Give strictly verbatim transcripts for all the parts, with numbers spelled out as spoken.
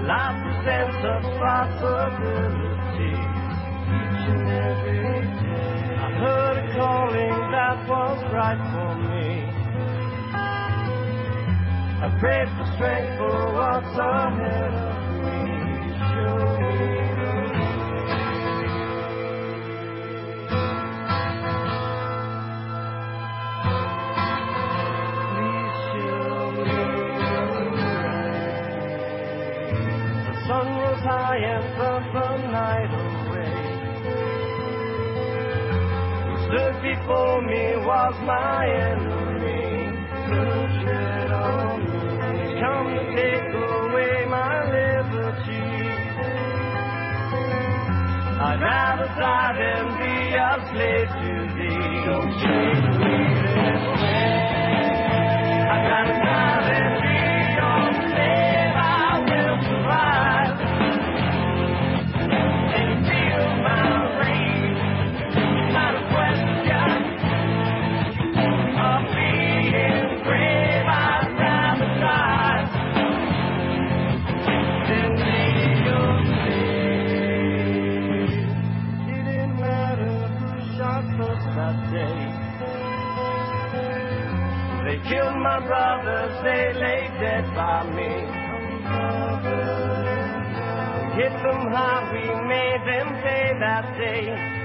Life presents such possibilities each and every day. I heard a calling that was right for me. I prayed for strength for what's ahead of me. Show me the way. Please show me the way. The sun rose high and burnt the night away. Who stood before me was my enemy. Couldn't tread on me. Come to take away my liberty. I'd rather die than be a slave to thee. Don't change me this way. I'd rather die than be your slave. I will survive and feel my rage. Not a question of being brave. I'd rather die than be your slave. It didn't matter who shot us that day. They killed my brothers, they lay dead by me. We hit them hard, we made them pay that day.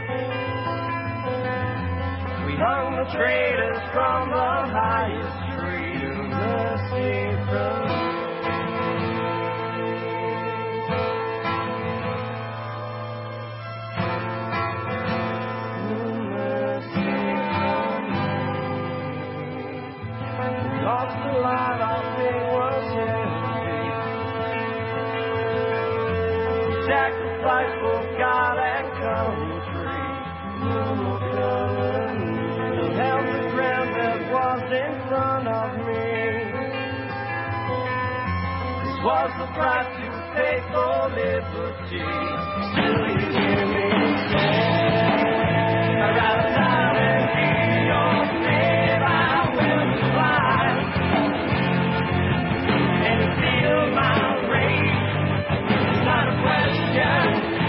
We hung the traitors from the highest tree. Mercy from lost the light, our thing was heavy. Sacrifice for God and country. No more colony. So held the ground that was in front of me. This was the price to pay for liberty. Still you hear me say, I'd rather die than be your slave. I will survive and feel my rage. It's not a question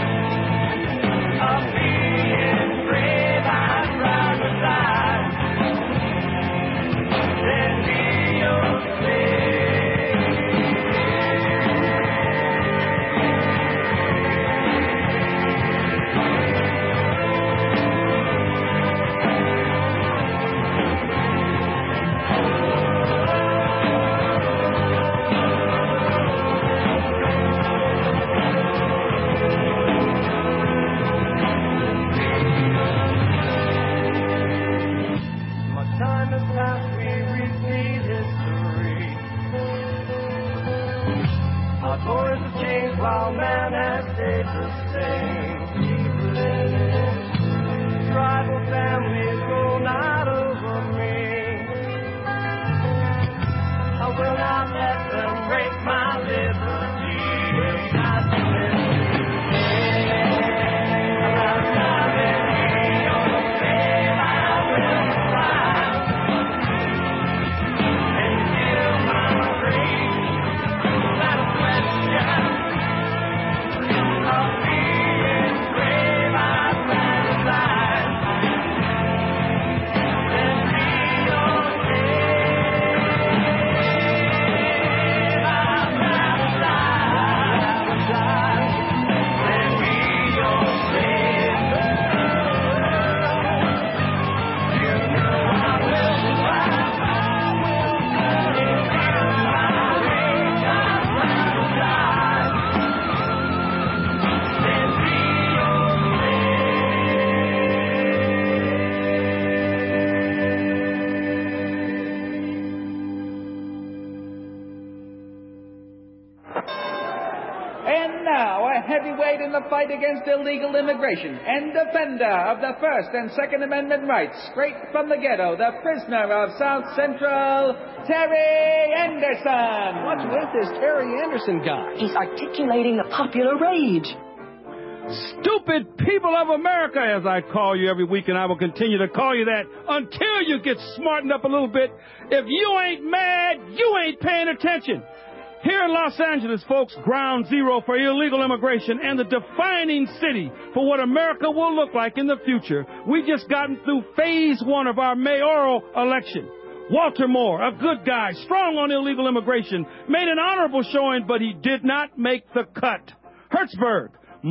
of being brave. I'd rather die than be your time has passed, we repeat history. Our toys have changed while man has stayed the same. People in it, tribal families grown out over me. I will not let them break my liberty. If not to live today, I'd rather die than be your slave. I will survive and feel my rage. Not a question of being brave. I'd rather die than be your slave. I'd rather die than be your slave. You know I will survive. I will and feel my rage. I'd rather die than be your And now, a heavyweight in the fight against illegal immigration and defender of the First and Second Amendment rights, straight from the ghetto, the prisoner of South Central, Terry Anderson. What's with this Terry Anderson guy? He's articulating the popular rage. Stupid people of America, as I call you every week, and I will continue to call you that until you get smartened up a little bit. If you ain't mad, you ain't paying attention. Here in Los Angeles, folks, ground zero for illegal immigration and the defining city for what America will look like in the future. We just gotten through phase one of our mayoral election. Walter Moore, a good guy, strong on illegal immigration, made an honorable showing, but he did not make the cut. Hertzberg,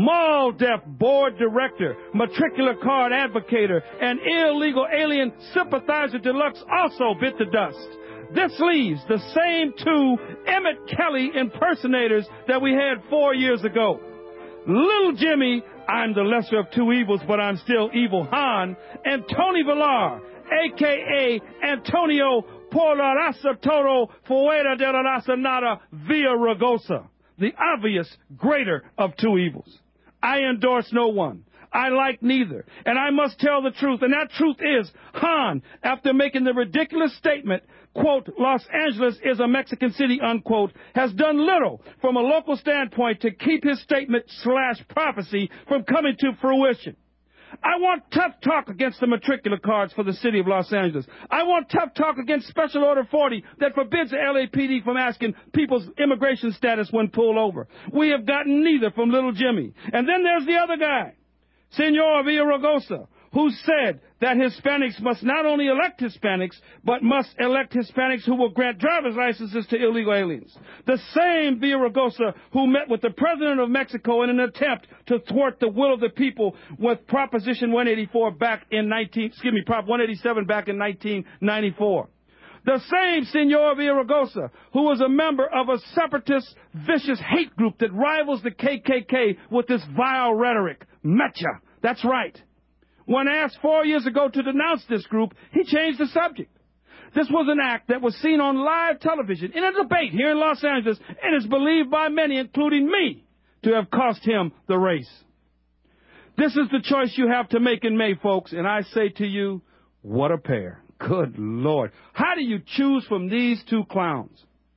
MALDEF board director, matricular card advocator, and illegal alien sympathizer deluxe also bit the dust. This leaves the same two Emmett Kelly impersonators that we had four years ago. Little Jimmy, I'm the lesser of two evils, but I'm still evil Han, and Tony Villar, a k a. Antonio por la raza toro fuera de la raza nada via Ragosa, the obvious greater of two evils. I endorse no one. I like neither. And I must tell the truth. And that truth is, Han, after making the ridiculous statement, quote, Los Angeles is a Mexican city, unquote, has done little from a local standpoint to keep his statement slash prophecy from coming to fruition. I want tough talk against the matricular cards for the city of Los Angeles. I want tough talk against Special Order forty that forbids the L A P D from asking people's immigration status when pulled over. We have gotten neither from Little Jimmy. And then there's the other guy, Senor Villaraigosa, who said that Hispanics must not only elect Hispanics, but must elect Hispanics who will grant driver's licenses to illegal aliens. The same Villaraigosa who met with the president of Mexico in an attempt to thwart the will of the people with Proposition one eighty-four back in nineteen, excuse me, Prop one eighty-seven back in nineteen ninety-four. The same Senor Villaraigosa, who was a member of a separatist, vicious hate group that rivals the K K K with this vile rhetoric, Mecha. That's right. When asked four years ago to denounce this group, he changed the subject. This was an act that was seen on live television in a debate here in Los Angeles and is believed by many, including me, to have cost him the race. This is the choice you have to make in May, folks, and I say to you, what a pair. Good Lord. How do you choose from these two clowns?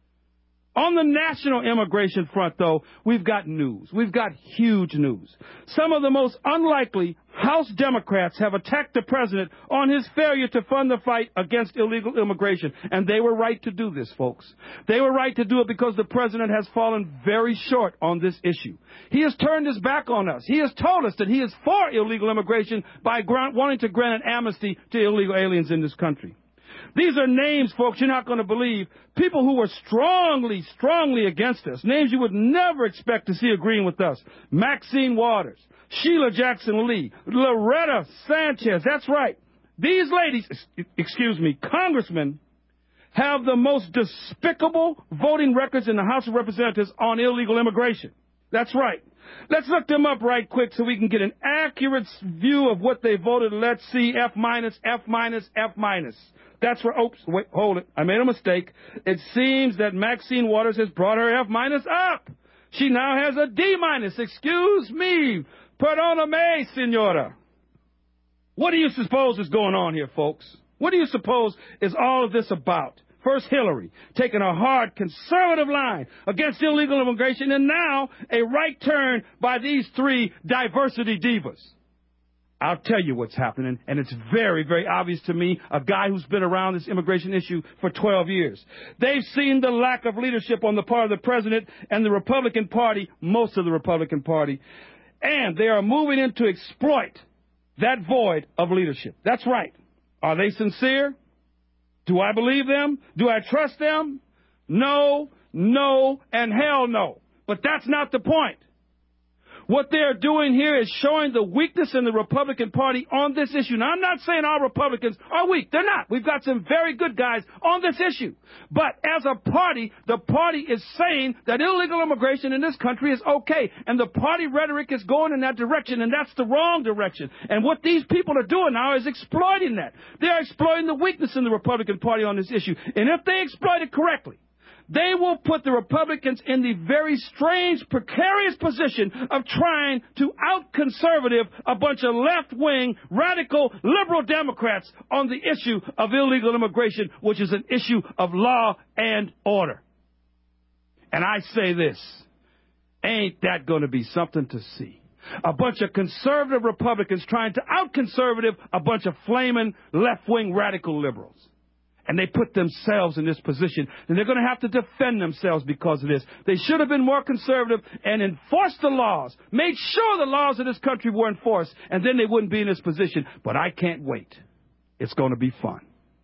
On the national immigration front, though, we've got news. We've got huge news. Some of the most unlikely House Democrats have attacked the president on his failure to fund the fight against illegal immigration. And they were right to do this, folks. They were right to do it because the president has fallen very short on this issue. He has turned his back on us. He has told us that he is for illegal immigration by grant, wanting to grant an amnesty to illegal aliens in this country. These are names, folks, you're not going to believe. People who were strongly, strongly against us. Names you would never expect to see agreeing with us. Maxine Waters, Sheila Jackson Lee, Loretta Sanchez. That's right. These ladies, excuse me, congressmen, have the most despicable voting records in the House of Representatives on illegal immigration. That's right. Let's look them up right quick so we can get an accurate view of what they voted. Let's see. F minus, F minus, F minus. That's where, oops, wait, hold it. I made a mistake. It seems that Maxine Waters has brought her F minus up. She now has a D minus. Excuse me. Perdóname, senora. What do you suppose is going on here, folks? What do you suppose is all of this about? First Hillary, taking a hard conservative line against illegal immigration, and now a right turn by these three diversity divas. I'll tell you what's happening, and it's very, very obvious to me, a guy who's been around this immigration issue for twelve years. They've seen the lack of leadership on the part of the president and the Republican Party, most of the Republican Party, and they are moving in to exploit that void of leadership. That's right. Are they sincere? Do I believe them? Do I trust them? No, no, and hell no. But that's not the point. What they're doing here is showing the weakness in the Republican Party on this issue. Now, I'm not saying all Republicans are weak. They're not. We've got some very good guys on this issue. But as a party, the party is saying that illegal immigration in this country is okay. And the party rhetoric is going in that direction, and that's the wrong direction. And what these people are doing now is exploiting that. They're exploiting the weakness in the Republican Party on this issue. And if they exploit it correctly, they will put the Republicans in the very strange, precarious position of trying to out-conservative a bunch of left-wing, radical, liberal Democrats on the issue of illegal immigration, which is an issue of law and order. And I say this, ain't that going to be something to see? A bunch of conservative Republicans trying to out-conservative a bunch of flaming left-wing radical liberals. And they put themselves in this position. And they're going to have to defend themselves because of this. They should have been more conservative and enforced the laws, made sure the laws of this country were enforced, and then they wouldn't be in this position. But I can't wait. It's going to be fun.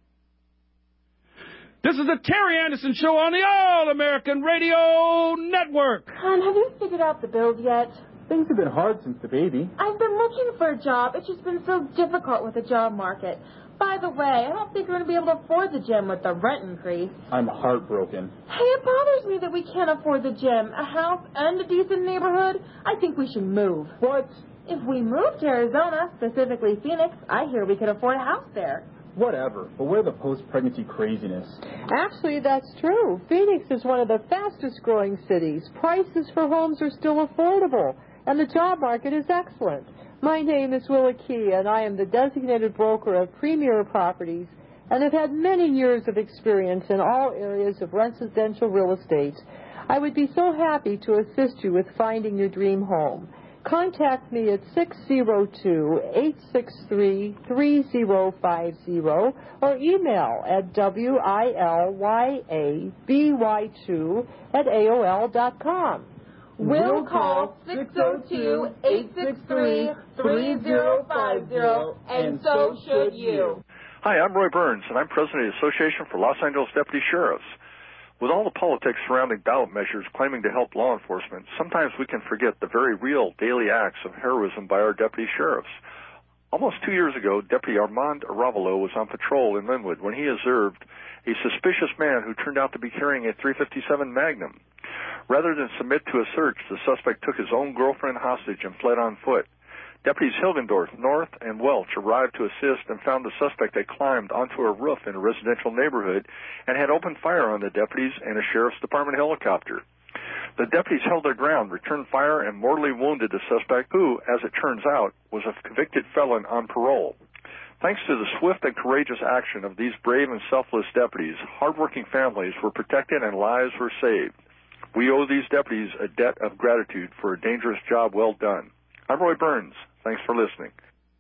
This is the Terry Anderson Show on the All-American Radio Network. Hon, have you figured out the bills yet? Things have been hard since the baby. I've been looking for a job. It's just been so difficult with the job market. By the way, I don't think we're going to be able to afford the gym with the rent increase. I'm heartbroken. Hey, it bothers me that we can't afford the gym, a house, and a decent neighborhood. I think we should move. What? If we move to Arizona, specifically Phoenix, I hear we could afford a house there. Whatever, but where the post-pregnancy craziness? Actually, that's true. Phoenix is one of the fastest-growing cities. Prices for homes are still affordable, and the job market is excellent. My name is Willa Key, and I am the designated broker of Premier Properties, and have had many years of experience in all areas of residential real estate. I would be so happy to assist you with finding your dream home. Contact me at six zero two, eight six three, three zero five zero or email at W I L Y A B Y two at A O L dot com. We'll call six zero two, eight six three, three zero five zero, and so should you. Hi, I'm Roy Burns, and I'm president of the Association for Los Angeles Deputy Sheriffs. With all the politics surrounding ballot measures claiming to help law enforcement, sometimes we can forget the very real daily acts of heroism by our deputy sheriffs. Almost two years ago, Deputy Armand Aravalo was on patrol in Linwood when he observed a suspicious man who turned out to be carrying a three fifty-seven Magnum. Rather than submit to a search, the suspect took his own girlfriend hostage and fled on foot. Deputies Hilgendorf, North, and Welch arrived to assist and found the suspect had climbed onto a roof in a residential neighborhood and had opened fire on the deputies and a sheriff's department helicopter. The deputies held their ground, returned fire, and mortally wounded the suspect, who, as it turns out, was a convicted felon on parole. Thanks to the swift and courageous action of these brave and selfless deputies, hardworking families were protected and lives were saved. We owe these deputies a debt of gratitude for a dangerous job well done. I'm Roy Burns. Thanks for listening.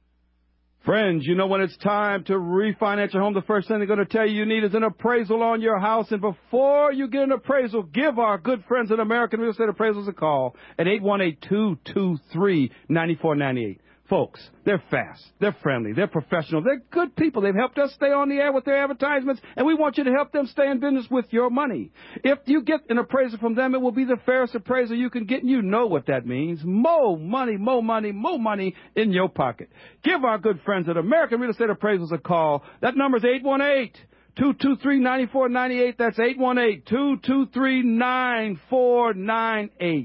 Friends, you know when it's time to refinance your home, the first thing they're going to tell you you need is an appraisal on your house. And before you get an appraisal, give our good friends at American Real Estate Appraisals a call at eight one eight, two two three, nine four nine eight. Folks, they're fast, they're friendly, they're professional, they're good people. They've helped us stay on the air with their advertisements, and we want you to help them stay in business with your money. If you get an appraisal from them, it will be the fairest appraisal you can get, and you know what that means. More money, more money, more money in your pocket. Give our good friends at American Real Estate Appraisals a call. That number is eight one eight, two two three, nine four nine eight. That's eight one eight, two two three, nine four nine eight.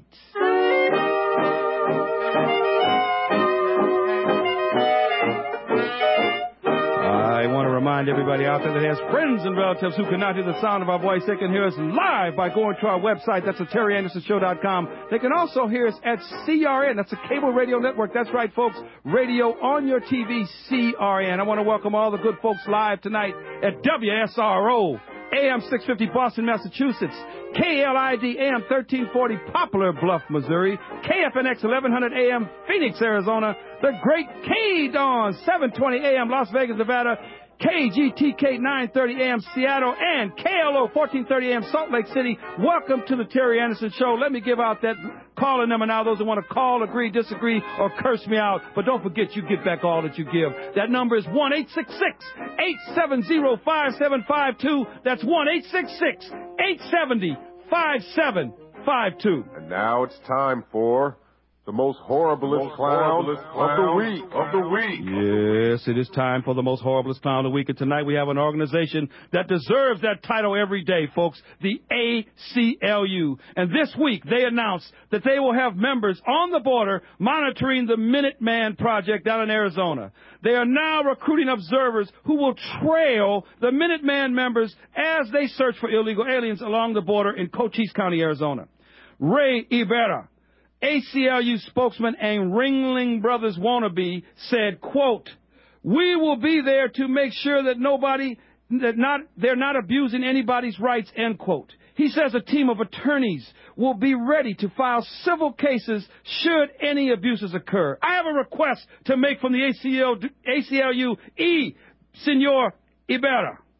I want to remind everybody out there that has friends and relatives who cannot hear the sound of our voice. They can hear us live by going to our website. That's at terry anderson show dot com. They can also hear us at C R N. That's a cable radio network. That's right, folks. Radio on your T V, C R N. I want to welcome all the good folks live tonight at W S R O, A M six fifty Boston, Massachusetts. K L I D A M thirteen forty Poplar Bluff, Missouri. K F N X eleven hundred A M Phoenix, Arizona. The great K Dawn seven twenty A M Las Vegas, Nevada. K G T K nine thirty A M Seattle, and K L O fourteen thirty A M Salt Lake City. Welcome to the Terry Anderson Show. Let me give out that calling number now. Those who want to call, agree, disagree, or curse me out. But don't forget, you get back all that you give. That number is one eight six six, eight seven zero, five seven five two. That's one eight six six, eight seven zero, five seven five two. And now it's time for the most horriblest, most clown, horriblest clown of the week. Of the week. Yes, it is time for the most horriblest clown of the week. And tonight we have an organization that deserves that title every day, folks, the A C L U. And this week they announced that they will have members on the border monitoring the Minuteman Project down in Arizona. They are now recruiting observers who will trail the Minuteman members as they search for illegal aliens along the border in Cochise County, Arizona. Ray Ibarra, A C L U spokesman and Ringling Brothers wannabe, said, quote, "We will be there to make sure that nobody, that not, they're not abusing anybody's rights," end quote. He says a team of attorneys will be ready to file civil cases should any abuses occur. I have a request to make from the A C L U, E, Senor Ibarra.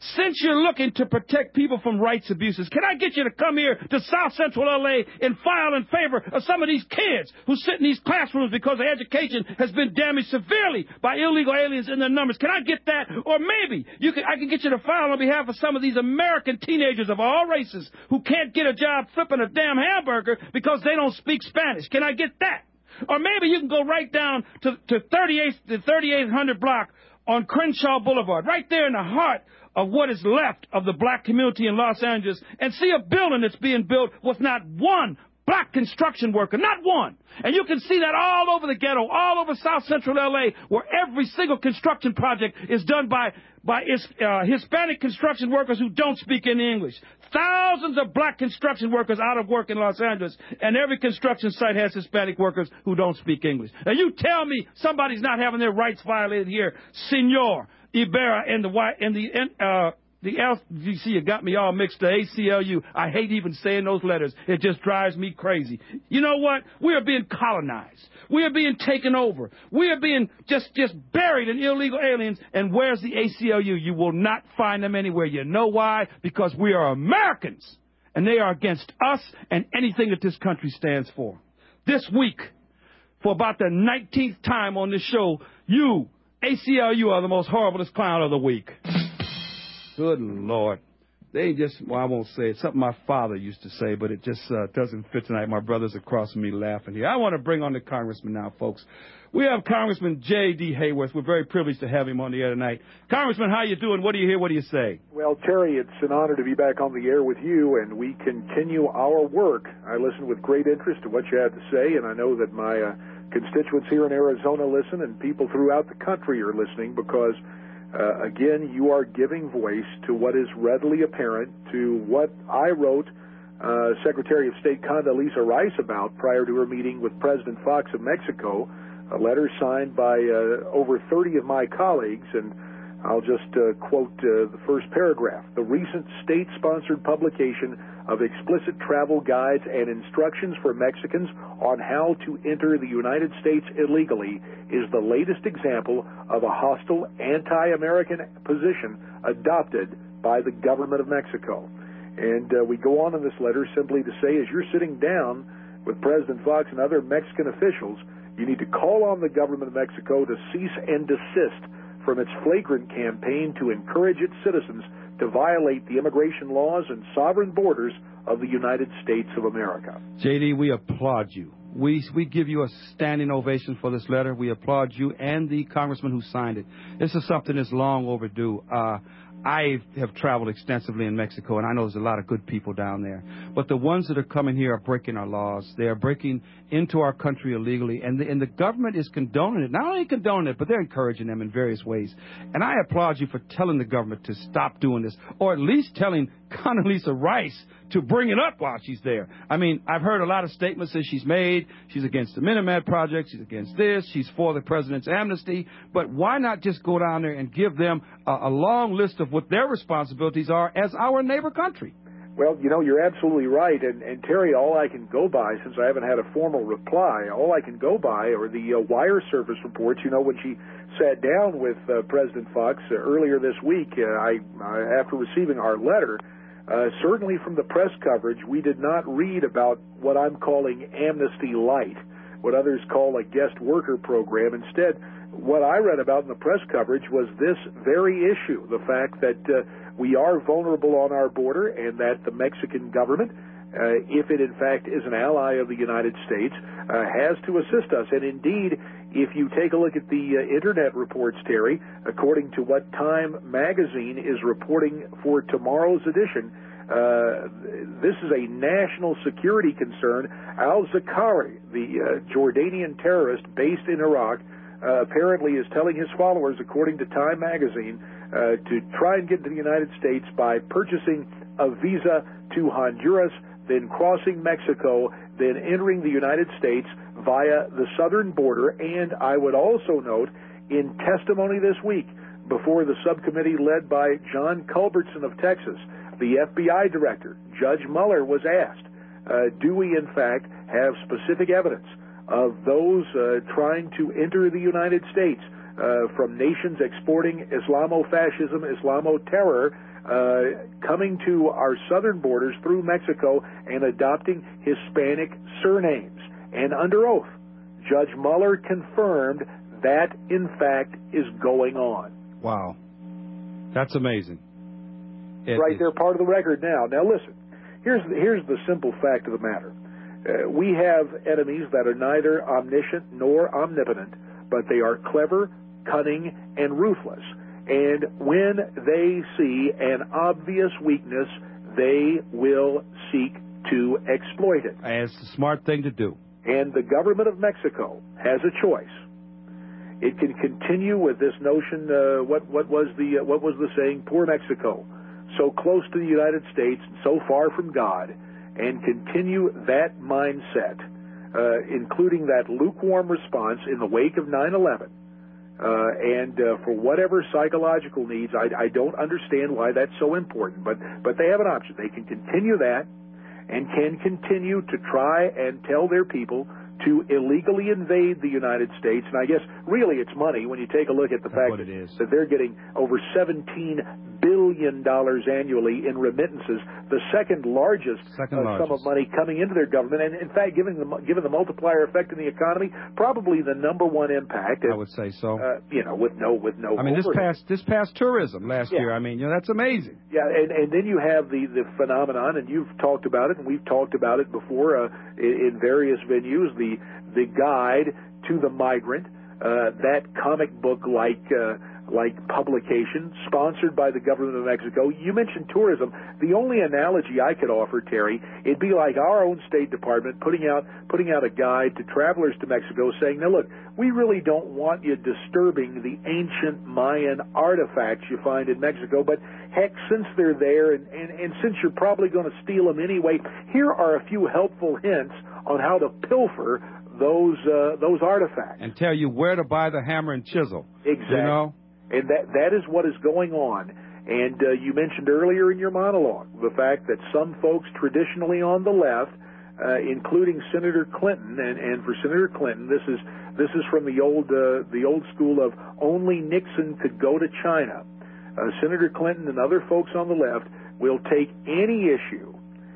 since you're looking to protect people from rights abuses, can I get you to come here to South Central L A and file in favor of some of these kids who sit in these classrooms because their education has been damaged severely by illegal aliens in their numbers? Can I get that? Or maybe you can, I can get you to file on behalf of some of these American teenagers of all races who can't get a job flipping a damn hamburger because they don't speak Spanish. Can I get that? Or maybe you can go right down to, to thirty-eighth, the thirty-eight hundred block on Crenshaw Boulevard, right there in the heart of what is left of the black community in Los Angeles, and see a building that's being built with not one black construction worker, not one. And you can see that all over the ghetto, all over South Central L A, where every single construction project is done by by uh, Hispanic construction workers who don't speak any English. Thousands of black construction workers out of work in Los Angeles, and every construction site has Hispanic workers who don't speak English. And you tell me somebody's not having their rights violated here, Senor Ibarra and the white and the uh, the L G C. You got me all mixed. The A C L U. I hate even saying those letters. It just drives me crazy. You know what? We are being colonized. We are being taken over. We are being just just buried in illegal aliens. And where's the A C L U? You will not find them anywhere. You know why? Because we are Americans, and they are against us and anything that this country stands for. This week, for about the nineteenth time on this show, you, A C L U, are the most horriblest clown of the week. Good Lord. They just, well, I won't say it. Something my father used to say, but it just uh, doesn't fit tonight. My brothers across from me laughing here. I want to bring on the congressman now, folks. We have Congressman J D. Hayworth. We're very privileged to have him on the air tonight. Congressman, how you doing? What do you hear? What do you say? Well, Terry, it's an honor to be back on the air with you, and we continue our work. I listen with great interest to what you have to say, and I know that my uh, constituents here in Arizona listen, and people throughout the country are listening because Uh, again, you are giving voice to what is readily apparent, to what I wrote uh, Secretary of State Condoleezza Rice about prior to her meeting with President Fox of Mexico, a letter signed by uh, over thirty of my colleagues, and I'll just uh, quote uh, the first paragraph. The recent state-sponsored publication of explicit travel guides and instructions for Mexicans on how to enter the United States illegally is the latest example of a hostile anti-American position adopted by the government of Mexico. And uh, we go on in this letter simply to say, as you're sitting down with President Fox and other Mexican officials, you need to call on the government of Mexico to cease and desist from its flagrant campaign to encourage its citizens to violate the immigration laws and sovereign borders of the United States of America. J D, we applaud you. We we give you a standing ovation for this letter. We applaud you and the congressman who signed it. This is something that's long overdue. Uh, I have traveled extensively in Mexico, and I know there's a lot of good people down there. But the ones that are coming here are breaking our laws. They are breaking into our country illegally, and the, and the government is condoning it. Not only condoning it, but they're encouraging them in various ways. And I applaud you for telling the government to stop doing this, or at least telling Condoleezza Rice to bring it up while she's there. I mean, I've heard a lot of statements that she's made. She's against the Minuteman Project. She's against this. She's for the president's amnesty. But why not just go down there and give them a, a long list of what their responsibilities are as our neighbor country? Well, you know, you're absolutely right. And, and Terry, all I can go by, since I haven't had a formal reply, all I can go by are the uh, wire service reports. You know, when she sat down with uh, President Fox uh, earlier this week, uh, I, uh, after receiving our letter, Uh, certainly from the press coverage, we did not read about what I'm calling Amnesty Light, what others call a guest worker program. Instead, what I read about in the press coverage was this very issue, the fact that uh, we are vulnerable on our border and that the Mexican government, uh, if it in fact is an ally of the United States, uh, has to assist us. And indeed, if you take a look at the uh, Internet reports, Terry, according to what Time magazine is reporting for tomorrow's edition, uh, this is a national security concern. Al-Zakari, the uh, Jordanian terrorist based in Iraq, uh, apparently is telling his followers, according to Time magazine, uh, to try and get to the United States by purchasing a visa to Honduras, then crossing Mexico, then entering the United States via the southern border. And I would also note, in testimony this week before the subcommittee led by John Culbertson of Texas, the F B I director, Judge Mueller, was asked, uh, do we in fact have specific evidence of those uh, trying to enter the United States uh, from nations exporting Islamofascism, Islamo-terror, uh, coming to our southern borders through Mexico and adopting Hispanic surnames. And under oath, Judge Mueller confirmed that, in fact, is going on. Wow. That's amazing. It, right there, part of the record now. Now, listen, here's the, here's the simple fact of the matter. Uh, we have enemies that are neither omniscient nor omnipotent, but they are clever, cunning, and ruthless. And when they see an obvious weakness, they will seek to exploit it. It's the smart thing to do. And the government of Mexico has a choice. It can continue with this notion. Uh, what what was the uh, what was the saying? Poor Mexico, so close to the United States, so far from God, and continue that mindset, uh, including that lukewarm response in the wake of nine eleven. Uh, and uh, for whatever psychological needs, I, I don't understand why that's so important. But but they have an option. They can continue that, and can continue to try and tell their people to illegally invade the United States. And I guess really it's money when you take a look at the That's fact what it that, is. that they're getting over seventeen billion dollars annually in remittances, the second largest, second uh, largest. sum of money coming into their government. And in fact, given the, given the multiplier effect in the economy, probably the number one impact. And, I would say so. Uh, you know, with no with no I mean, this overhead. past this past tourism last Yeah. year. I mean, you know, that's amazing. Yeah, and, and then you have the, the phenomenon, and you've talked about it, and we've talked about it before uh, in, in various venues, the the guide to the migrant, uh, that comic book like uh, like publication sponsored by the government of Mexico. You mentioned tourism. The only analogy I could offer, Terry, it'd be like our own State Department putting out putting out a guide to travelers to Mexico saying, now look, we really don't want you disturbing the ancient Mayan artifacts you find in Mexico, but heck, since they're there and, and, and since you're probably going to steal them anyway, here are a few helpful hints on how to pilfer those uh, those artifacts. And tell you where to buy the hammer and chisel. Exactly. You know? And that that is what is going on. And uh, you mentioned earlier in your monologue the fact that some folks traditionally on the left, uh, including Senator Clinton, and, and for Senator Clinton, this is this is from the old uh, the old school of only Nixon could go to China. Uh, Senator Clinton and other folks on the left will take any issue,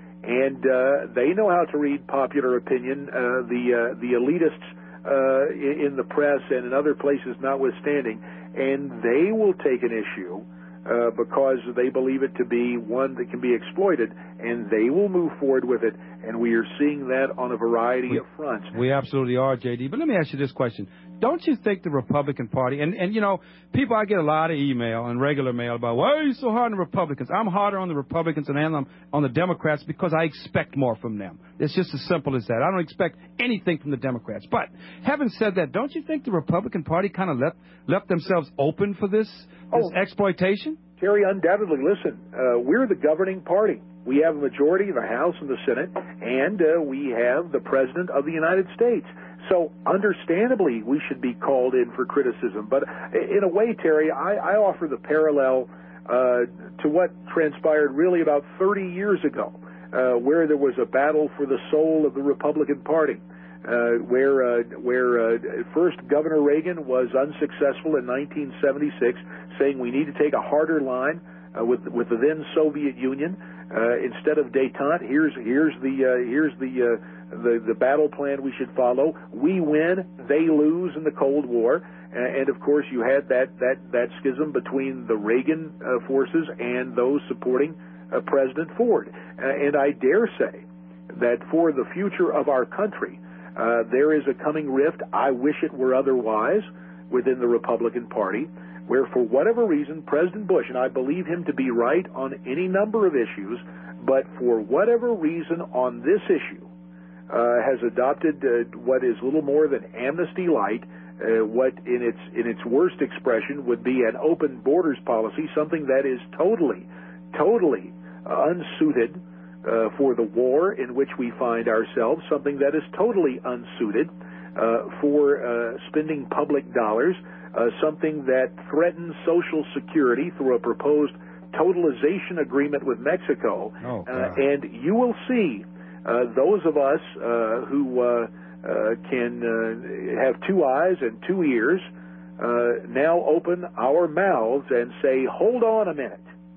and uh, they know how to read popular opinion. Uh, the uh, the elitists uh, in the press and in other places notwithstanding, and they will take an issue uh, because they believe it to be one that can be exploited, and they will move forward with it. And we are seeing that on a variety we, of fronts. We absolutely are, J D. But let me ask you this question. Don't you think the Republican Party, and, and, you know, people, I get a lot of email and regular mail about, why are you so hard on the Republicans? I'm harder on the Republicans than I am on the Democrats because I expect more from them. It's just as simple as that. I don't expect anything from the Democrats. But having said that, don't you think the Republican Party kind of left, left themselves open for this, this Oh. exploitation? Terry, undoubtedly, listen, uh, we're the governing party. We have a majority in the House and the Senate, and uh, we have the President of the United States. So, understandably, we should be called in for criticism. But in a way, Terry, I, I offer the parallel uh, to what transpired really about thirty years ago, uh, where there was a battle for the soul of the Republican Party, uh, where uh, where uh, first Governor Reagan was unsuccessful in nineteen seventy-six, saying we need to take a harder line uh, with with the then Soviet Union. Uh, instead of détente, here's here's the uh, here's the uh, the the battle plan we should follow. We win, they lose in the Cold War, uh, and of course you had that that that schism between the Reagan uh, forces and those supporting uh, President Ford. Uh, and I dare say that for the future of our country, uh, there is a coming rift. I wish it were otherwise within the Republican Party, where for whatever reason, President Bush, and I believe him to be right on any number of issues, but for whatever reason on this issue, uh, has adopted uh, what is little more than amnesty light, uh, what in its in its worst expression would be an open borders policy, something that is totally, totally uh, unsuited uh, for the war in which we find ourselves, something that is totally unsuited uh, for uh, spending public dollars, Uh, something that threatens Social Security through a proposed totalization agreement with Mexico. Oh, uh, and you will see uh, those of us uh, who uh, uh, can uh, have two eyes and two ears uh, now open our mouths and say, hold on a minute.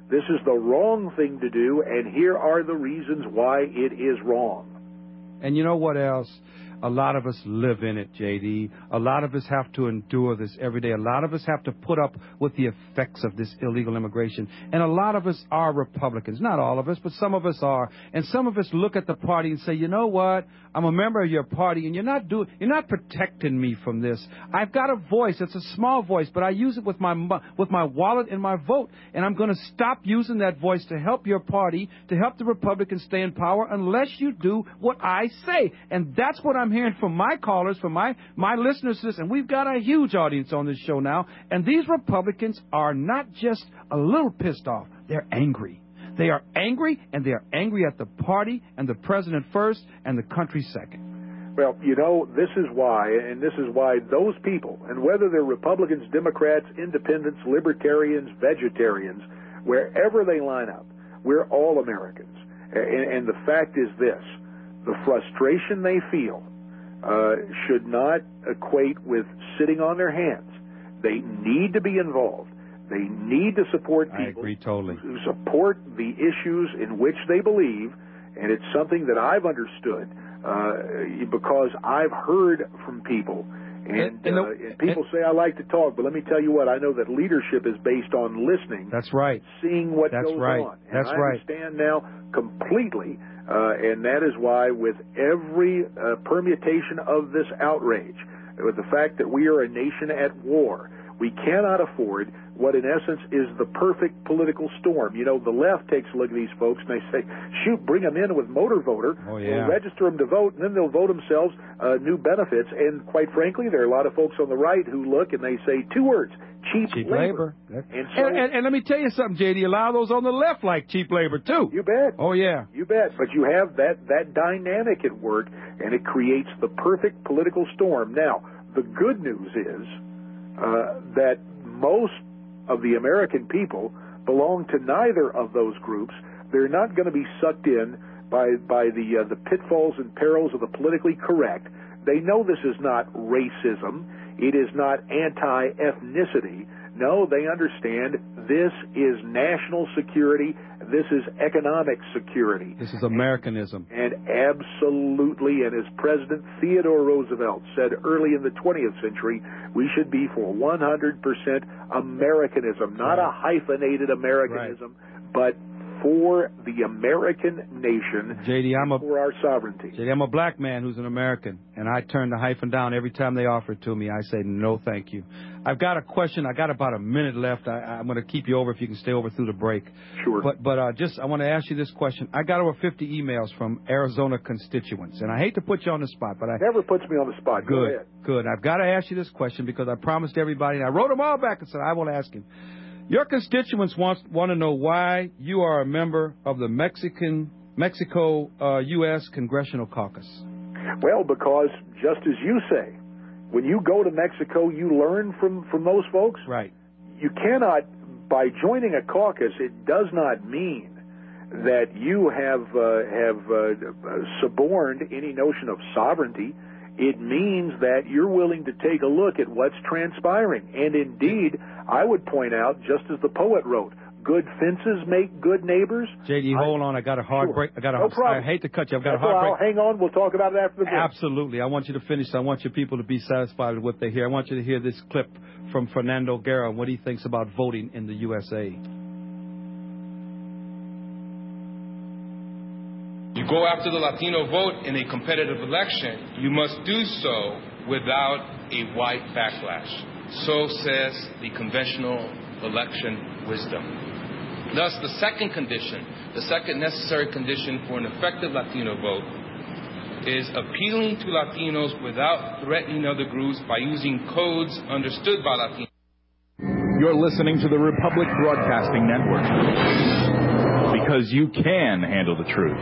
This is the wrong thing to do, and here are the reasons why it is wrong. And you know what else? A lot of us live in it, J D. A lot of us have to endure this every day. A lot of us have to put up with the effects of this illegal immigration. And a lot of us are Republicans. Not all of us, but some of us are. And some of us look at the party and say, you know what? I'm a member of your party, and you're not doing, you're not protecting me from this. I've got a voice. It's a small voice, but I use it with my with my wallet and my vote. And I'm going to stop using that voice to help your party, to help the Republicans stay in power, unless you do what I say. And that's what I'm I'm hearing from my callers, from my, my listeners, and we've got a huge audience on this show now, and these Republicans are not just a little pissed off, they're angry. They are angry, and they are angry at the party and the president first and the country second. Well, you know, this is why, and this is why those people, and whether they're Republicans, Democrats, Independents, Libertarians, Vegetarians, wherever they line up, we're all Americans. And, and the fact is this, the frustration they feel Uh, should not equate with sitting on their hands. They need to be involved. They need to support people I agree totally. who support the issues in which they believe, and it's something that I've understood uh, because I've heard from people. And, and, and, the, uh, and people and, say, I like to talk, but let me tell you what, I know that leadership is based on listening. That's right. Seeing what that's goes right. on. And That's I right. understand now completely, uh, and that is why with every uh, permutation of this outrage, with the fact that we are a nation at war, we cannot afford what in essence is the perfect political storm. You know, the left takes a look at these folks and they say, shoot, bring them in with motor voter, oh, yeah. we'll register them to vote, and then they'll vote themselves uh, new benefits. And quite frankly, there are a lot of folks on the right who look and they say two words, cheap, cheap labor. labor. And, so, and, and, and let me tell you something, J D, a lot of those on the left like cheap labor, too. You bet. Oh, yeah. You bet. But you have that, that dynamic at work, and it creates the perfect political storm. Now, the good news is uh, that most of the American people belong to neither of those groups. They're not going to be sucked in by by the uh, the pitfalls and perils of the politically correct. They know this is not racism. It is not anti-ethnicity. No, they understand this is national security. This is economic security. This is Americanism. And, and absolutely, and as President Theodore Roosevelt said early in the twentieth century, we should be for one hundred percent Americanism, not a hyphenated Americanism, right. but for the American nation, J D, I'm a, for our sovereignty. J D, I'm a black man who's an American, and I turn the hyphen down every time they offer it to me. I say, no, thank you. I've got a question. I got about a minute left. I, I'm going to keep you over if you can stay over through the break. Sure. But but uh, just I want to ask you this question. I got over fifty emails from Arizona constituents, and I hate to put you on the spot, but I never puts me on the spot. Good, Go ahead. Good. I've got to ask you this question because I promised everybody, and I wrote them all back and said I will ask him. Your constituents want, want to know why you are a member of the Mexican Mexico uh, U S Congressional Caucus. Well, because just as you say, when you go to Mexico, you learn from, from those folks. Right. You cannot, by joining a caucus, it does not mean that you have uh, have uh, suborned any notion of sovereignty. It means that you're willing to take a look at what's transpiring. And indeed, I would point out, just as the poet wrote, good fences make good neighbors. J D, hold on. I got a hard sure. break. I got a no hard, problem. I hate to cut you. I've got That's a hard I'll break. Hang on. We'll talk about it after the break. Absolutely. I want you to finish. I want your people to be satisfied with what they hear. I want you to hear this clip from Fernando Guerra and what he thinks about voting in the U S A. You go after the Latino vote in a competitive election, you must do so without a white backlash. So says the conventional election wisdom. Thus, the second condition, the second necessary condition for an effective Latino vote is appealing to Latinos without threatening other groups by using codes understood by Latinos. You're listening to the Republic Broadcasting Network. Because you can handle the truth.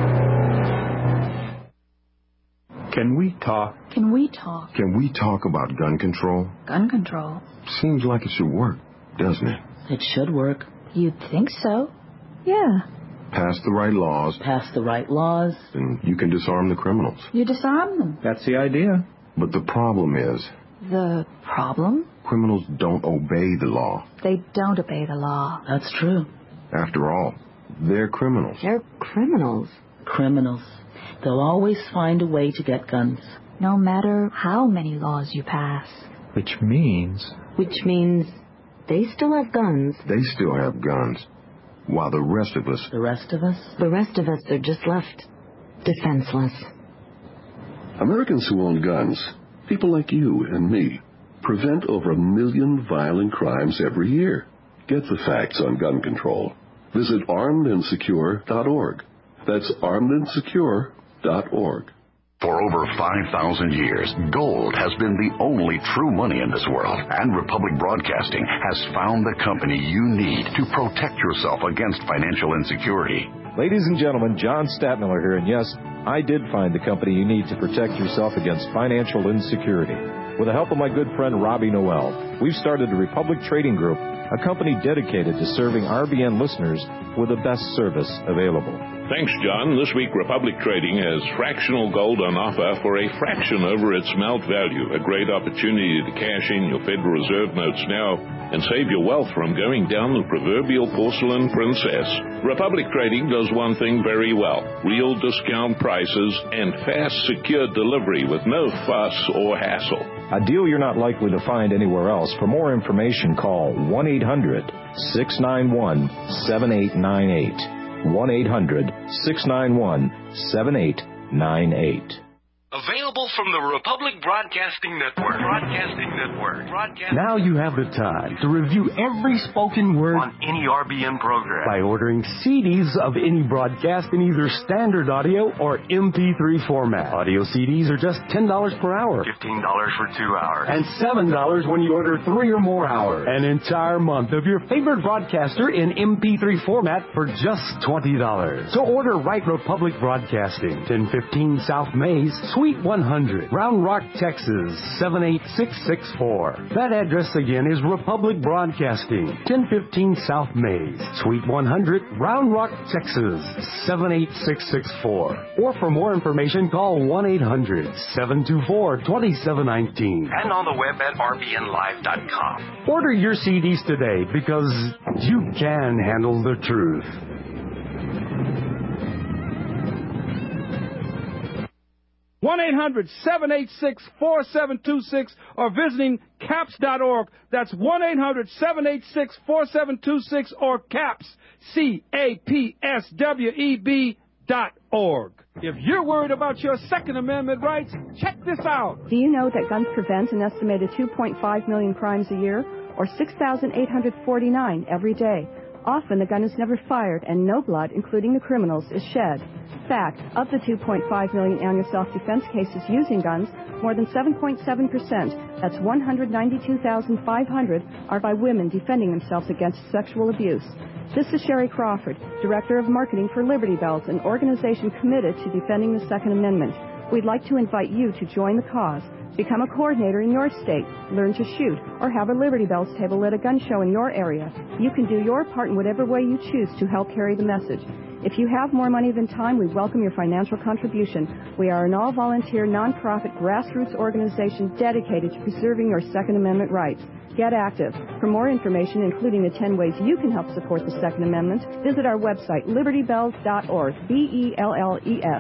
Can we talk? Can we talk? Can we talk about gun control? Gun control? Seems like it should work, doesn't it? It should work. You'd think so. Yeah. Pass the right laws. Pass the right laws. And you can disarm the criminals. You disarm them. That's the idea. But the problem is... The problem? Criminals don't obey the law. They don't obey the law. That's true. After all, they're criminals. They're criminals. Criminals. They'll always find a way to get guns. No matter how many laws you pass. Which means... Which means they still have guns. They still have guns. While the rest of us... The rest of us? The rest of us are just left defenseless. Americans who own guns, people like you and me, prevent over a million violent crimes every year. Get the facts on gun control. Visit armed and secure dot org. That's armed and secure dot org. For over five thousand years, gold has been the only true money in this world, and Republic Broadcasting has found the company you need to protect yourself against financial insecurity. Ladies and gentlemen, John Statmiller here, and yes, I did find the company you need to protect yourself against financial insecurity. With the help of my good friend Robbie Noel, we've started the Republic Trading Group, a company dedicated to serving R B N listeners with the best service available. Thanks, John. This week, Republic Trading has fractional gold on offer for a fraction over its melt value. A great opportunity to cash in your Federal Reserve notes now and save your wealth from going down the proverbial porcelain princess. Republic Trading does one thing very well: real discount prices and fast, secure delivery with no fuss or hassle. A deal you're not likely to find anywhere else. For more information, call one eight hundred six nine one seven eight nine eight. one eight hundred six nine one seven eight nine eight. Available from the Republic Broadcasting Network. Broadcasting Network. Broadcasting Now you have the time to review every spoken word on any R B N program by ordering C Ds of any broadcast in either standard audio or M P three format. Audio C Ds are just ten dollars per hour. fifteen dollars for two hours. And seven dollars when you order three or more hours. An entire month of your favorite broadcaster in M P three format for just twenty dollars. So order right Republic Broadcasting, ten fifteen South Mays, Suite one hundred, Round Rock, Texas, seven eight six six four. That address again is Republic Broadcasting, ten fifteen South Mays, Suite one hundred, Round Rock, Texas, seven eight six six four. Or for more information, call one eight hundred seven two four two seven one nine. And on the web at R B N live dot com. Order your C Ds today because you can handle the truth. one eight hundred seven eight six four seven two six or visiting caps dot org. That's one eight hundred seven eight six four seven two six or CAPS, C A P S W E B dot org. If you're worried about your Second Amendment rights, check this out. Do you know that guns prevent an estimated two point five million crimes a year, or six thousand eight hundred forty-nine every day? Often the gun is never fired and no blood, including the criminals, is shed. Fact, of the two point five million annual self-defense cases using guns, more than seven point seven percent, that's one hundred ninety-two thousand five hundred, are by women defending themselves against sexual abuse. This is Sherry Crawford, Director of Marketing for Liberty Bells, an organization committed to defending the Second Amendment. We'd like to invite you to join the cause. Become a coordinator in your state, learn to shoot, or have a Liberty Bells table at a gun show in your area. You can do your part in whatever way you choose to help carry the message. If you have more money than time, we welcome your financial contribution. We are an all-volunteer, non-profit, grassroots organization dedicated to preserving your Second Amendment rights. Get active. For more information, including the ten ways you can help support the Second Amendment, visit our website, liberty bells dot org, B E L L E S.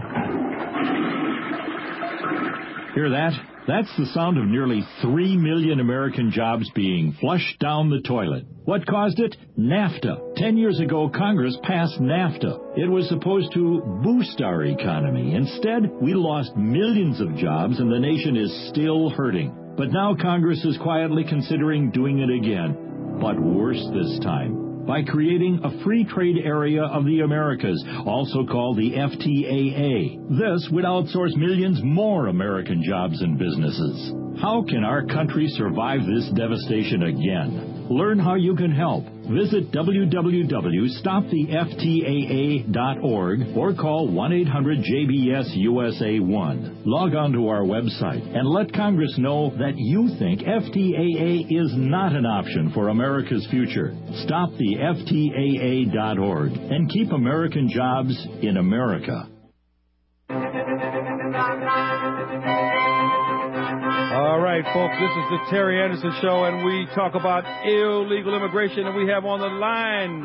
Hear that? That's the sound of nearly three million American jobs being flushed down the toilet. What caused it? NAFTA. Ten years ago, Congress passed NAFTA. It was supposed to boost our economy. Instead, we lost millions of jobs and the nation is still hurting. But now Congress is quietly considering doing it again. But worse this time, by creating a free trade area of the Americas, also called the F T A A. This would outsource millions more American jobs and businesses. How can our country survive this devastation again? Learn how you can help. Visit w w w dot stop the f t a a dot org or call one eight hundred J B S U S A one. Log on to our website and let Congress know that you think F T A A is not an option for America's future. Stop the F T A A dot org and keep American jobs in America. All right, folks, this is the Terry Anderson Show, and we talk about illegal immigration, and we have on the line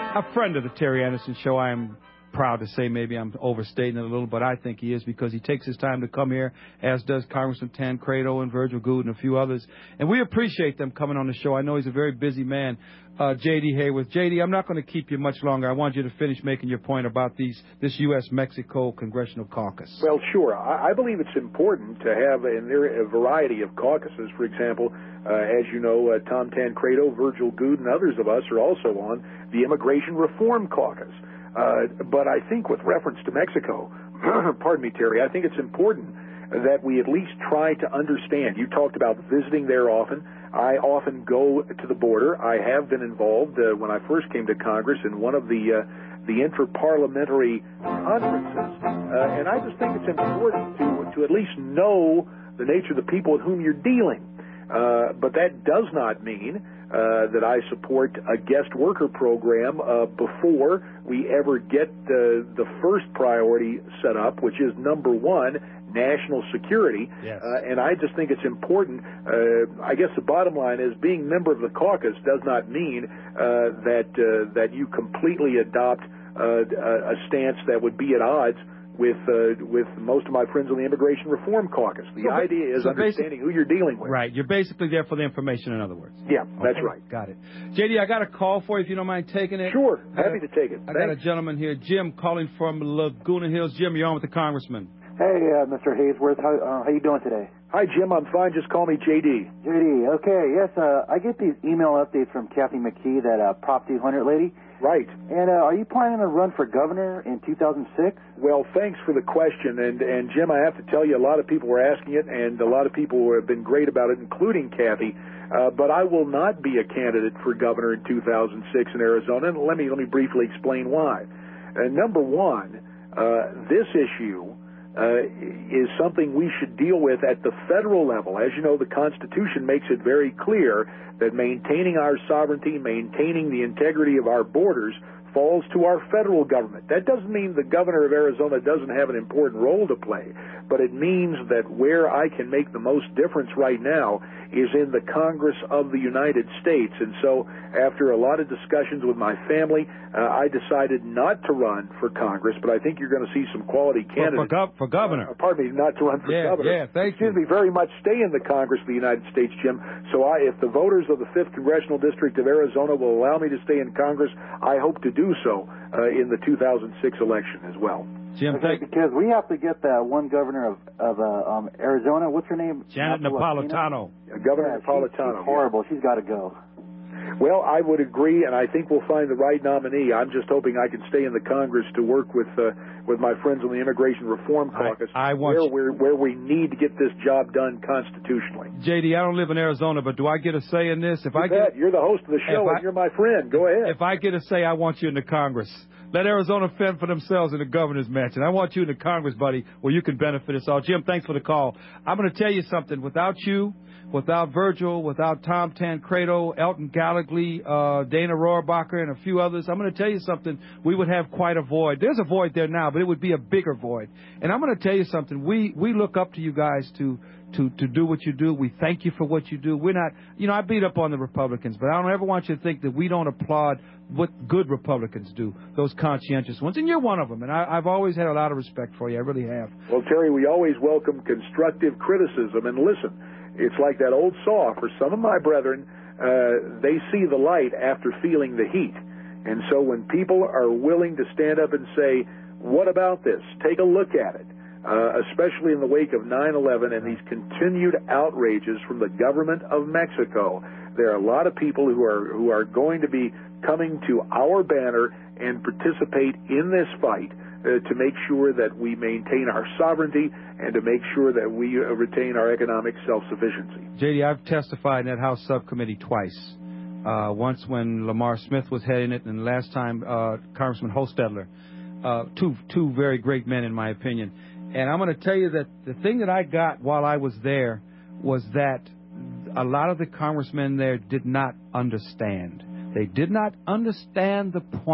a friend of the Terry Anderson Show. I am proud to say maybe I'm overstating it a little, but I think he is because he takes his time to come here, as does Congressman Tancredo and Virgil Goode and a few others. And we appreciate them coming on the show. I know he's a very busy man. Uh, J D Hayworth. J D, I'm not going to keep you much longer. I want you to finish making your point about these this U S Mexico Congressional Caucus. Well, sure. I, I believe it's important to have in there a variety of caucuses. For example, uh, as you know, uh, Tom Tancredo, Virgil Goode, and others of us are also on the Immigration Reform Caucus. Uh, but I think with reference to Mexico, pardon me, Terry, I think it's important that we at least try to understand. You talked about visiting there often. I often go to the border. I have been involved uh, when I first came to Congress in one of the uh, the interparliamentary conferences, uh, and I just think it's important to to at least know the nature of the people with whom you're dealing. Uh, but that does not mean uh, that I support a guest worker program uh, before we ever get the, the first priority set up, which is number one, national security. Yes. Uh, and I just think it's important. Uh, I guess the bottom line is being member of the caucus does not mean uh, that uh, that you completely adopt uh, a stance that would be at odds with uh, with most of my friends on the Immigration Reform Caucus. The so, idea is so understanding who you're dealing with. Right. You're basically there for the information, in other words. Yeah, that's okay. right. Got it. J D, I got a call for you if you don't mind taking it. Sure. I Happy got, to take it. I Thanks. got a gentleman here, Jim, calling from Laguna Hills. Jim, you're on with the Congressman. Hey, uh, Mister Hayesworth. How, uh, how you doing today? Hi, Jim. I'm fine. Just call me J D. J D. Okay. Yes, uh, I get these email updates from Kathy McKee, that uh, Prop two hundred lady. Right. And uh, are you planning to run for governor in two thousand six? Well, thanks for the question. And, and, Jim, I have to tell you, a lot of people were asking it, and a lot of people have been great about it, including Kathy. Uh, but I will not be a candidate for governor in two thousand six in Arizona. And let me, let me briefly explain why. Uh, number one, uh, this issue uh, is something we should deal with at the federal level. As you know, the Constitution makes it very clear that maintaining our sovereignty, maintaining the integrity of our borders falls to our federal government. That doesn't mean the governor of Arizona doesn't have an important role to play, but it means that where I can make the most difference right now is in the Congress of the United States. And so after a lot of discussions with my family, uh, I decided not to run for Congress, but I think you're going to see some quality candidates. For, for, gov- for governor. Uh, pardon me, not to run for yeah, governor. Yeah, thank Excuse you. me, very much stay in the Congress of the United States, Jim. So I, if the voters of the fifth Congressional District of Arizona will allow me to stay in Congress, I hope to do so uh, in the two thousand six election as well. Jim, okay, because we have to get that one governor of, of uh, um, Arizona. What's her name? Janet Napolitano. Uh, Governor yeah, Napolitano. She's, she's horrible. She's got to go. Well, I would agree, and I think we'll find the right nominee. I'm just hoping I can stay in the Congress to work with uh, with my friends on the Immigration Reform Caucus, I, I want where, where, where we need to get this job done constitutionally. J D, I don't live in Arizona, but do I get a say in this? If you I bet. get, You're the host of the show, and I, you're my friend. Go ahead. If I get a say, I want you in the Congress. Let Arizona fend for themselves in the governor's mansion. I want you in the Congress, buddy, where you can benefit us all. Jim, thanks for the call. I'm going to tell you something. Without you, without Virgil, without Tom Tancredo, Elton Gallagher, uh, Dana Rohrabacher, and a few others, I'm going to tell you something. We would have quite a void. There's a void there now, but it would be a bigger void. And I'm going to tell you something. We we look up to you guys to to to do what you do. We thank you for what you do. We're not, you know, I beat up on the Republicans, but I don't ever want you to think that we don't applaud what good Republicans do, those conscientious ones. And you're one of them, and I, I've always had a lot of respect for you. I really have. Well, Terry, we always welcome constructive criticism. And listen, it's like that old saw. For some of my brethren, uh, they see the light after feeling the heat. And so when people are willing to stand up and say, what about this? Take a look at it. Uh, especially in the wake of nine eleven and these continued outrages from the government of Mexico, there are a lot of people who are who are going to be coming to our banner and participate in this fight uh, to make sure that we maintain our sovereignty and to make sure that we uh, retain our economic self-sufficiency. J D, I've testified in that House subcommittee twice. Uh, once when Lamar Smith was heading it, and last time uh, Congressman Hostetler. Uh, two two very great men, in my opinion. And I'm going to tell you that the thing that I got while I was there was that a lot of the congressmen there did not understand. They did not understand the point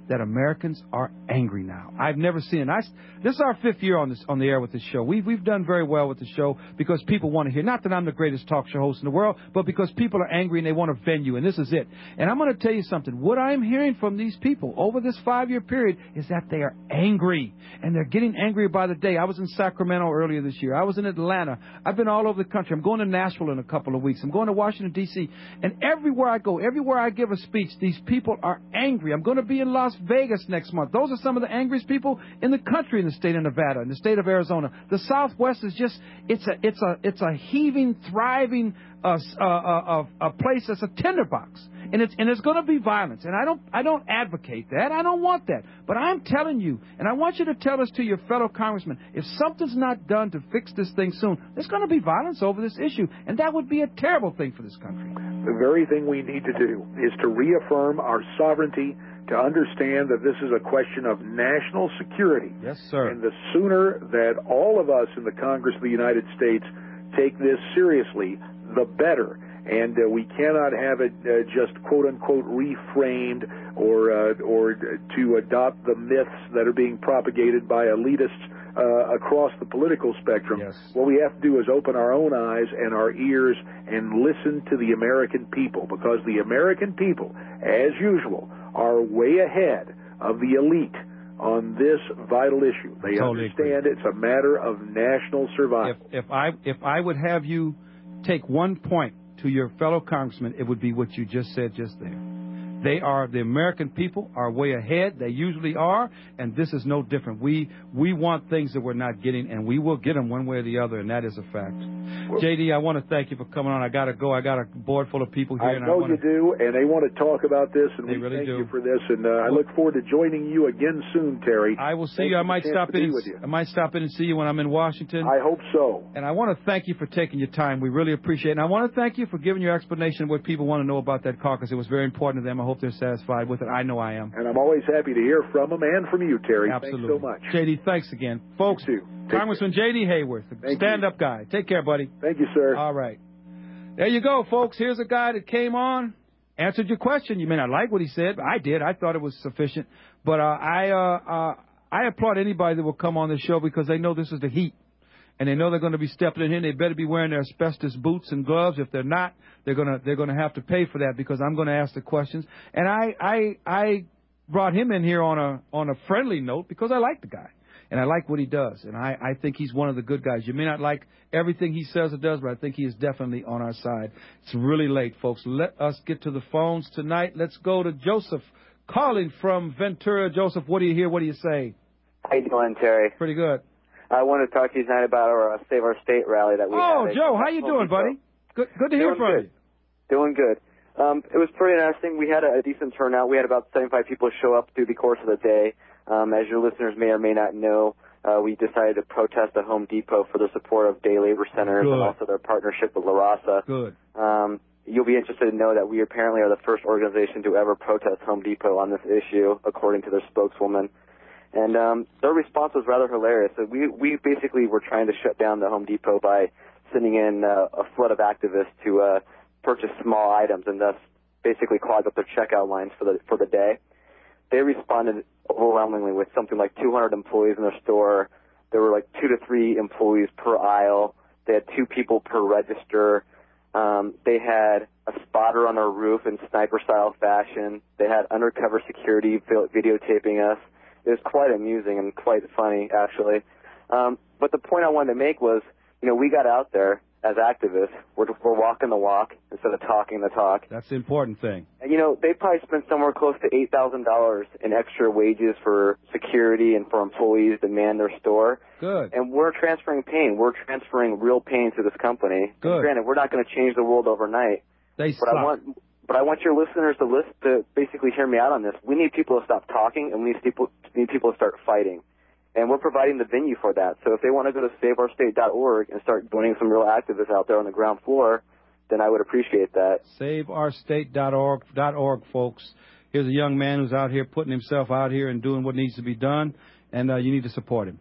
that Americans are angry now. I've never seen it. I, this is our fifth year on this on the air with this show. We've, we've done very well with the show because people want to hear. Not that I'm the greatest talk show host in the world, but because people are angry and they want to venue, and this is it. And I'm going to tell you something. What I'm hearing from these people over this five-year period is that they are angry, and they're getting angrier by the day. I was in Sacramento earlier this year. I was in Atlanta. I've been all over the country. I'm going to Nashville in a couple of weeks. I'm going to Washington, D C, and everywhere I go, everywhere I give a speech, these people are angry. I'm going to be in Las Vegas next month. Those are some of the angriest people in the country in the state of Nevada, in the state of Arizona. The Southwest is just, it's a, it's a, it's a heaving, thriving, uh, uh, uh, a place that's a tinderbox. And it's, and there's going to be violence. And I don't, I don't advocate that. I don't want that. But I'm telling you, and I want you to tell this to your fellow congressmen, if something's not done to fix this thing soon, there's going to be violence over this issue. And that would be a terrible thing for this country. The very thing we need to do is to reaffirm our sovereignty, to understand that this is a question of national security. Yes, sir. And the sooner that all of us in the Congress of the United States take this seriously, the better. And uh, we cannot have it uh, just quote-unquote reframed or uh, or to adopt the myths that are being propagated by elitists uh, across the political spectrum. Yes. What we have to do is open our own eyes and our ears and listen to the American people, because the American people, as usual, are way ahead of the elite on this vital issue. They Totally understand agree. it's a matter of national survival. If, if I if I would have you take one point to your fellow congressman, it would be what you just said just there. They are, the American people are way ahead. They usually are, and this is no different. We we want things that we're not getting, and we will get them one way or the other, and that is a fact. Well, J D, I want to thank you for coming on. I got to go. I got a board full of people here. I and know I wanna, you do, and they want to talk about this, and they we really thank do. you for this. And uh, I look forward to joining you again soon, Terry. I will see Thank you. I for might the chance stop to in. be And, with you. I might stop in and see you when I'm in Washington. I hope so. And I want to thank you for taking your time. We really appreciate it. And I want to thank you for giving your explanation of what people want to know about that caucus. It was very important to them. I hope they're satisfied with it. I know I am. And I'm always happy to hear from them and from you, Terry. Absolutely. Thanks so much. J D, thanks again. Folks, You too. Congressman J D Hayworth, stand-up guy. Take care, buddy. Thank you, sir. All right. There you go, folks. Here's a guy that came on, answered your question. You may not like what he said, but I did. I thought it was sufficient. But uh, I uh, uh, I applaud anybody that will come on this show because they know this is the heat. And they know they're going to be stepping in here. They better be wearing their asbestos boots and gloves. If they're not, they're going to they're going to have to pay for that because I'm going to ask the questions. And I I I brought him in here on a on a friendly note because I like the guy and I like what he does. And I, I think he's one of the good guys. You may not like everything he says or does, but I think he is definitely on our side. It's really late, folks. Let us get to the phones tonight. Let's go to Joseph calling from Ventura. Joseph, what do you hear? What do you say? How you doing, Terry? Pretty good. I want to talk to you tonight about our uh, Save Our State rally that we oh, had. Oh, Joe, how you doing, buddy? Good, good to hear doing from good. you. Doing good. Um, it was pretty interesting. We had a, a decent turnout. We had about seventy-five people show up through the course of the day. Um, as your listeners may or may not know, uh, we decided to protest at Home Depot for the support of day labor centers Good. and also their partnership with La Raza. Good. Um, you'll be interested to know that we apparently are the first organization to ever protest Home Depot on this issue, according to their spokeswoman. And um, their response was rather hilarious. So we we basically were trying to shut down the Home Depot by sending in uh, a flood of activists to uh, purchase small items and thus basically clog up their checkout lines for the for the day. They responded overwhelmingly with something like two hundred employees in their store. There were like two to three employees per aisle. They had two people per register. Um, they had a spotter on their roof in sniper-style fashion. They had undercover security videotaping us. It was quite amusing and quite funny, actually. Um, but the point I wanted to make was, you know, we got out there as activists. We're, we're walking the walk instead of talking the talk. That's the important thing. And, you know, they probably spent somewhere close to eight thousand dollars in extra wages for security and for employees to man their store. Good. And we're transferring pain. We're transferring real pain to this company. Good. And granted, we're not going to change the world overnight. They but suck. I want, but I want your listeners to list to basically hear me out on this. We need people to stop talking, and we need people need people to start fighting. And we're providing the venue for that. So if they want to go to save our state dot org and start joining some real activists out there on the ground floor, then I would appreciate that. save our state dot org, folks. Here's a young man who's out here putting himself out here and doing what needs to be done, and uh, you need to support him.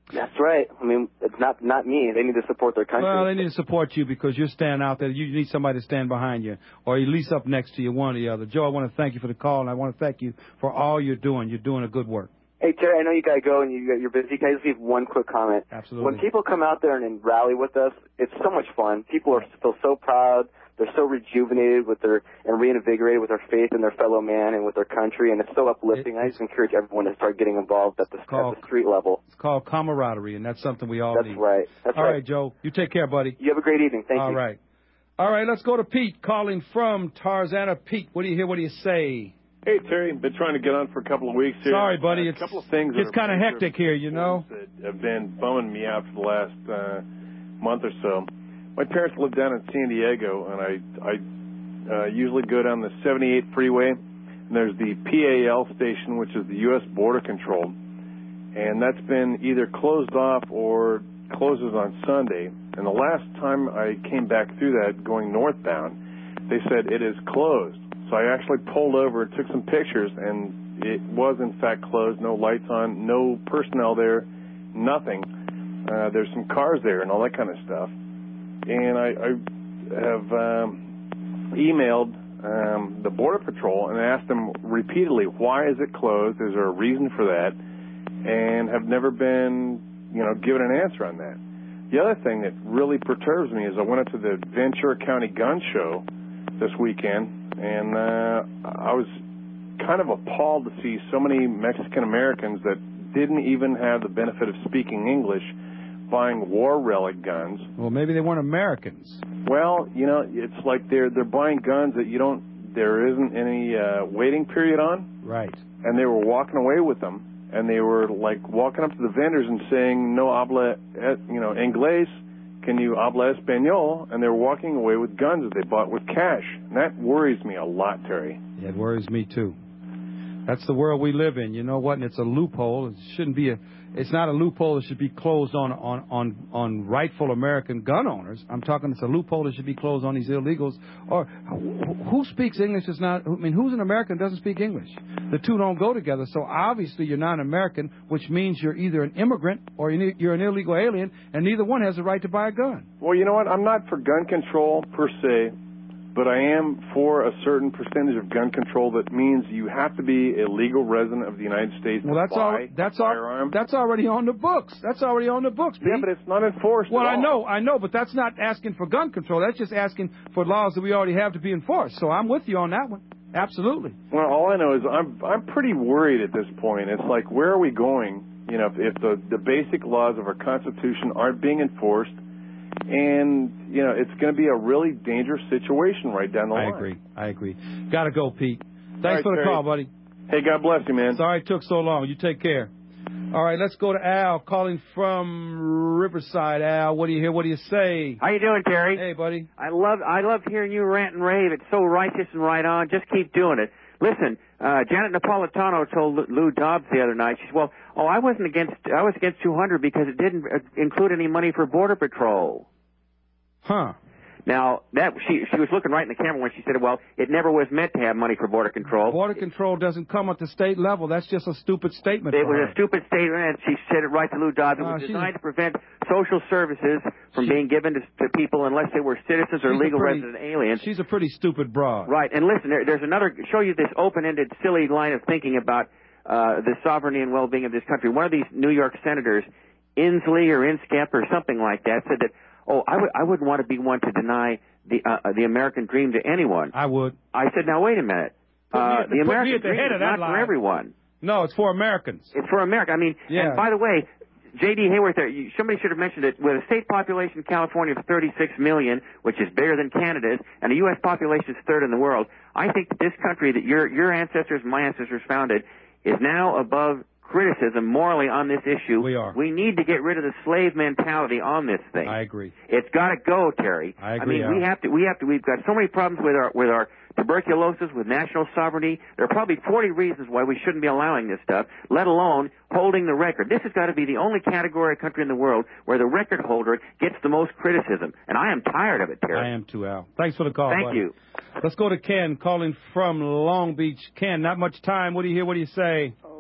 That's right. I mean, it's not not me. They need to support their country. Well, they need to support you because you're standing out there. You need somebody to stand behind you or at least up next to you, one or the other. Joe, I want to thank you for the call, and I want to thank you for all you're doing. You're doing a good work. Hey, Terry, I know you got to go and you, you're busy. Can I just leave one quick comment? Absolutely. When people come out there and, and rally with us, it's so much fun. People are feel so proud. They're so rejuvenated with their and reinvigorated with their faith in their fellow man and with their country, and it's so uplifting. I just encourage everyone to start getting involved at the, called, at the street level. It's called camaraderie, and that's something we all That's need. right. That's all right. right, Joe. You take care, buddy. You have a great evening. Thank all you. All right. All right, let's go to Pete calling from Tarzana. Pete, what do you hear? What do you say? Hey, Terry, been trying to get on for a couple of weeks here. Sorry, buddy. Uh, it's a couple of things it's kind of hectic here, you know. That have been bumming me out for the last uh, month or so. My parents live down in San Diego, and I I uh, usually go down the seventy-eight freeway, and there's the P A L station, which is the U S Border Control, and that's been either closed off or closes on Sunday. And the last time I came back through that going northbound, they said it is closed. So I actually pulled over, took some pictures, and it was in fact closed. No lights on, no personnel there, nothing. Uh, there's some cars there and all that kind of stuff. And I, I have um, emailed um, the Border Patrol and asked them repeatedly, why is it closed? Is there a reason for that? And have never been, you know, given an answer on that. The other thing that really perturbs me is I went up to the Ventura County Gun Show this weekend, and uh, I was kind of appalled to see so many Mexican Americans that didn't even have the benefit of speaking English buying war relic guns. Well, maybe they weren't Americans. Well, you know, it's like they're they're buying guns that you don't, there isn't any uh, waiting period on. Right. And they were walking away with them, and they were like walking up to the vendors and saying, no habla, you know, inglés, can you habla español? And they were walking away with guns that they bought with cash. And that worries me a lot, Terry. Yeah, it worries me too. That's the world we live in. You know what? And it's a loophole. It shouldn't be a. It's not a loophole that should be closed on on on on rightful American gun owners. I'm talking. It's a loophole that should be closed on these illegals. Or who speaks English is not. I mean, who's an American doesn't speak English? The two don't go together. So obviously you're not an American, which means you're either an immigrant or you're an illegal alien, and neither one has the right to buy a gun. Well, you know what? I'm not for gun control per se, but I am for a certain percentage of gun control that means you have to be a legal resident of the United States well, to that's buy al- that's a firearm. Al- that's already on the books. That's already on the books, Pete. Yeah, but it's not enforced Well, at I all. know, I know, but that's not asking for gun control. That's just asking for laws that we already have to be enforced. So I'm with you on that one. Absolutely. Well, all I know is I'm I'm pretty worried at this point. It's like, where are we going? You know, if, if the the basic laws of our Constitution aren't being enforced. And, you know, it's going to be a really dangerous situation right down the line. I agree. I agree. Got to go, Pete. Thanks right, for the Terry. call, buddy. Hey, God bless you, man. Sorry it took so long. You take care. All right, let's go to Al calling from Riverside. Al, what do you hear? What do you say? How you doing, Terry? Hey, buddy. I love I love hearing you rant and rave. It's so righteous and right on. Just keep doing it. Listen, uh, Janet Napolitano told Lou Dobbs the other night, she said, well, oh, I wasn't against, I was against two hundred because it didn't uh, include any money for Border Patrol. Huh. Now, that she she was looking right in the camera when she said, well, it never was meant to have money for Border Control. Border Control doesn't come at the state level. That's just a stupid statement. It for was her. a stupid statement, and she said it right to Lou Dobbs. It Uh, was she's designed a- to prevent social services from She- being given to, to people unless they were citizens or She's a legal pretty- resident aliens. She's a pretty stupid broad. Right, and listen, there, there's another, show you this open-ended, silly line of thinking about uh, the sovereignty and well-being of this country. One of these New York senators, Inslee or Inskep or something like that, said that, oh, I, w- I wouldn't want to be one to deny the uh, the American dream to anyone. I would. I said, now wait a minute. Put me Uh, at the- the put me American at the dream head is of that not for line. everyone. No, it's for Americans. It's for America. I mean, Yeah. and by the way, J D Hayworth, there, you, somebody should have mentioned it, with a state population in California of thirty-six million, which is bigger than Canada's, and a U S population is third in the world, I think that this country that your your ancestors, my ancestors founded, is now above criticism morally on this issue. We are. We need to get rid of the slave mentality on this thing. I agree. It's got to go, Terry. I agree, I mean, we Al. have to. We have to. We've got so many problems with our with our tuberculosis, with national sovereignty. There are probably forty reasons why we shouldn't be allowing this stuff, let alone holding the record. This has got to be the only category of country in the world where the record holder gets the most criticism, and I am tired of it, Terry. I am too, Al. Thanks for the call, Thank buddy. you. Let's go to Ken calling from Long Beach. Ken, not much time. What do you hear? What do you say?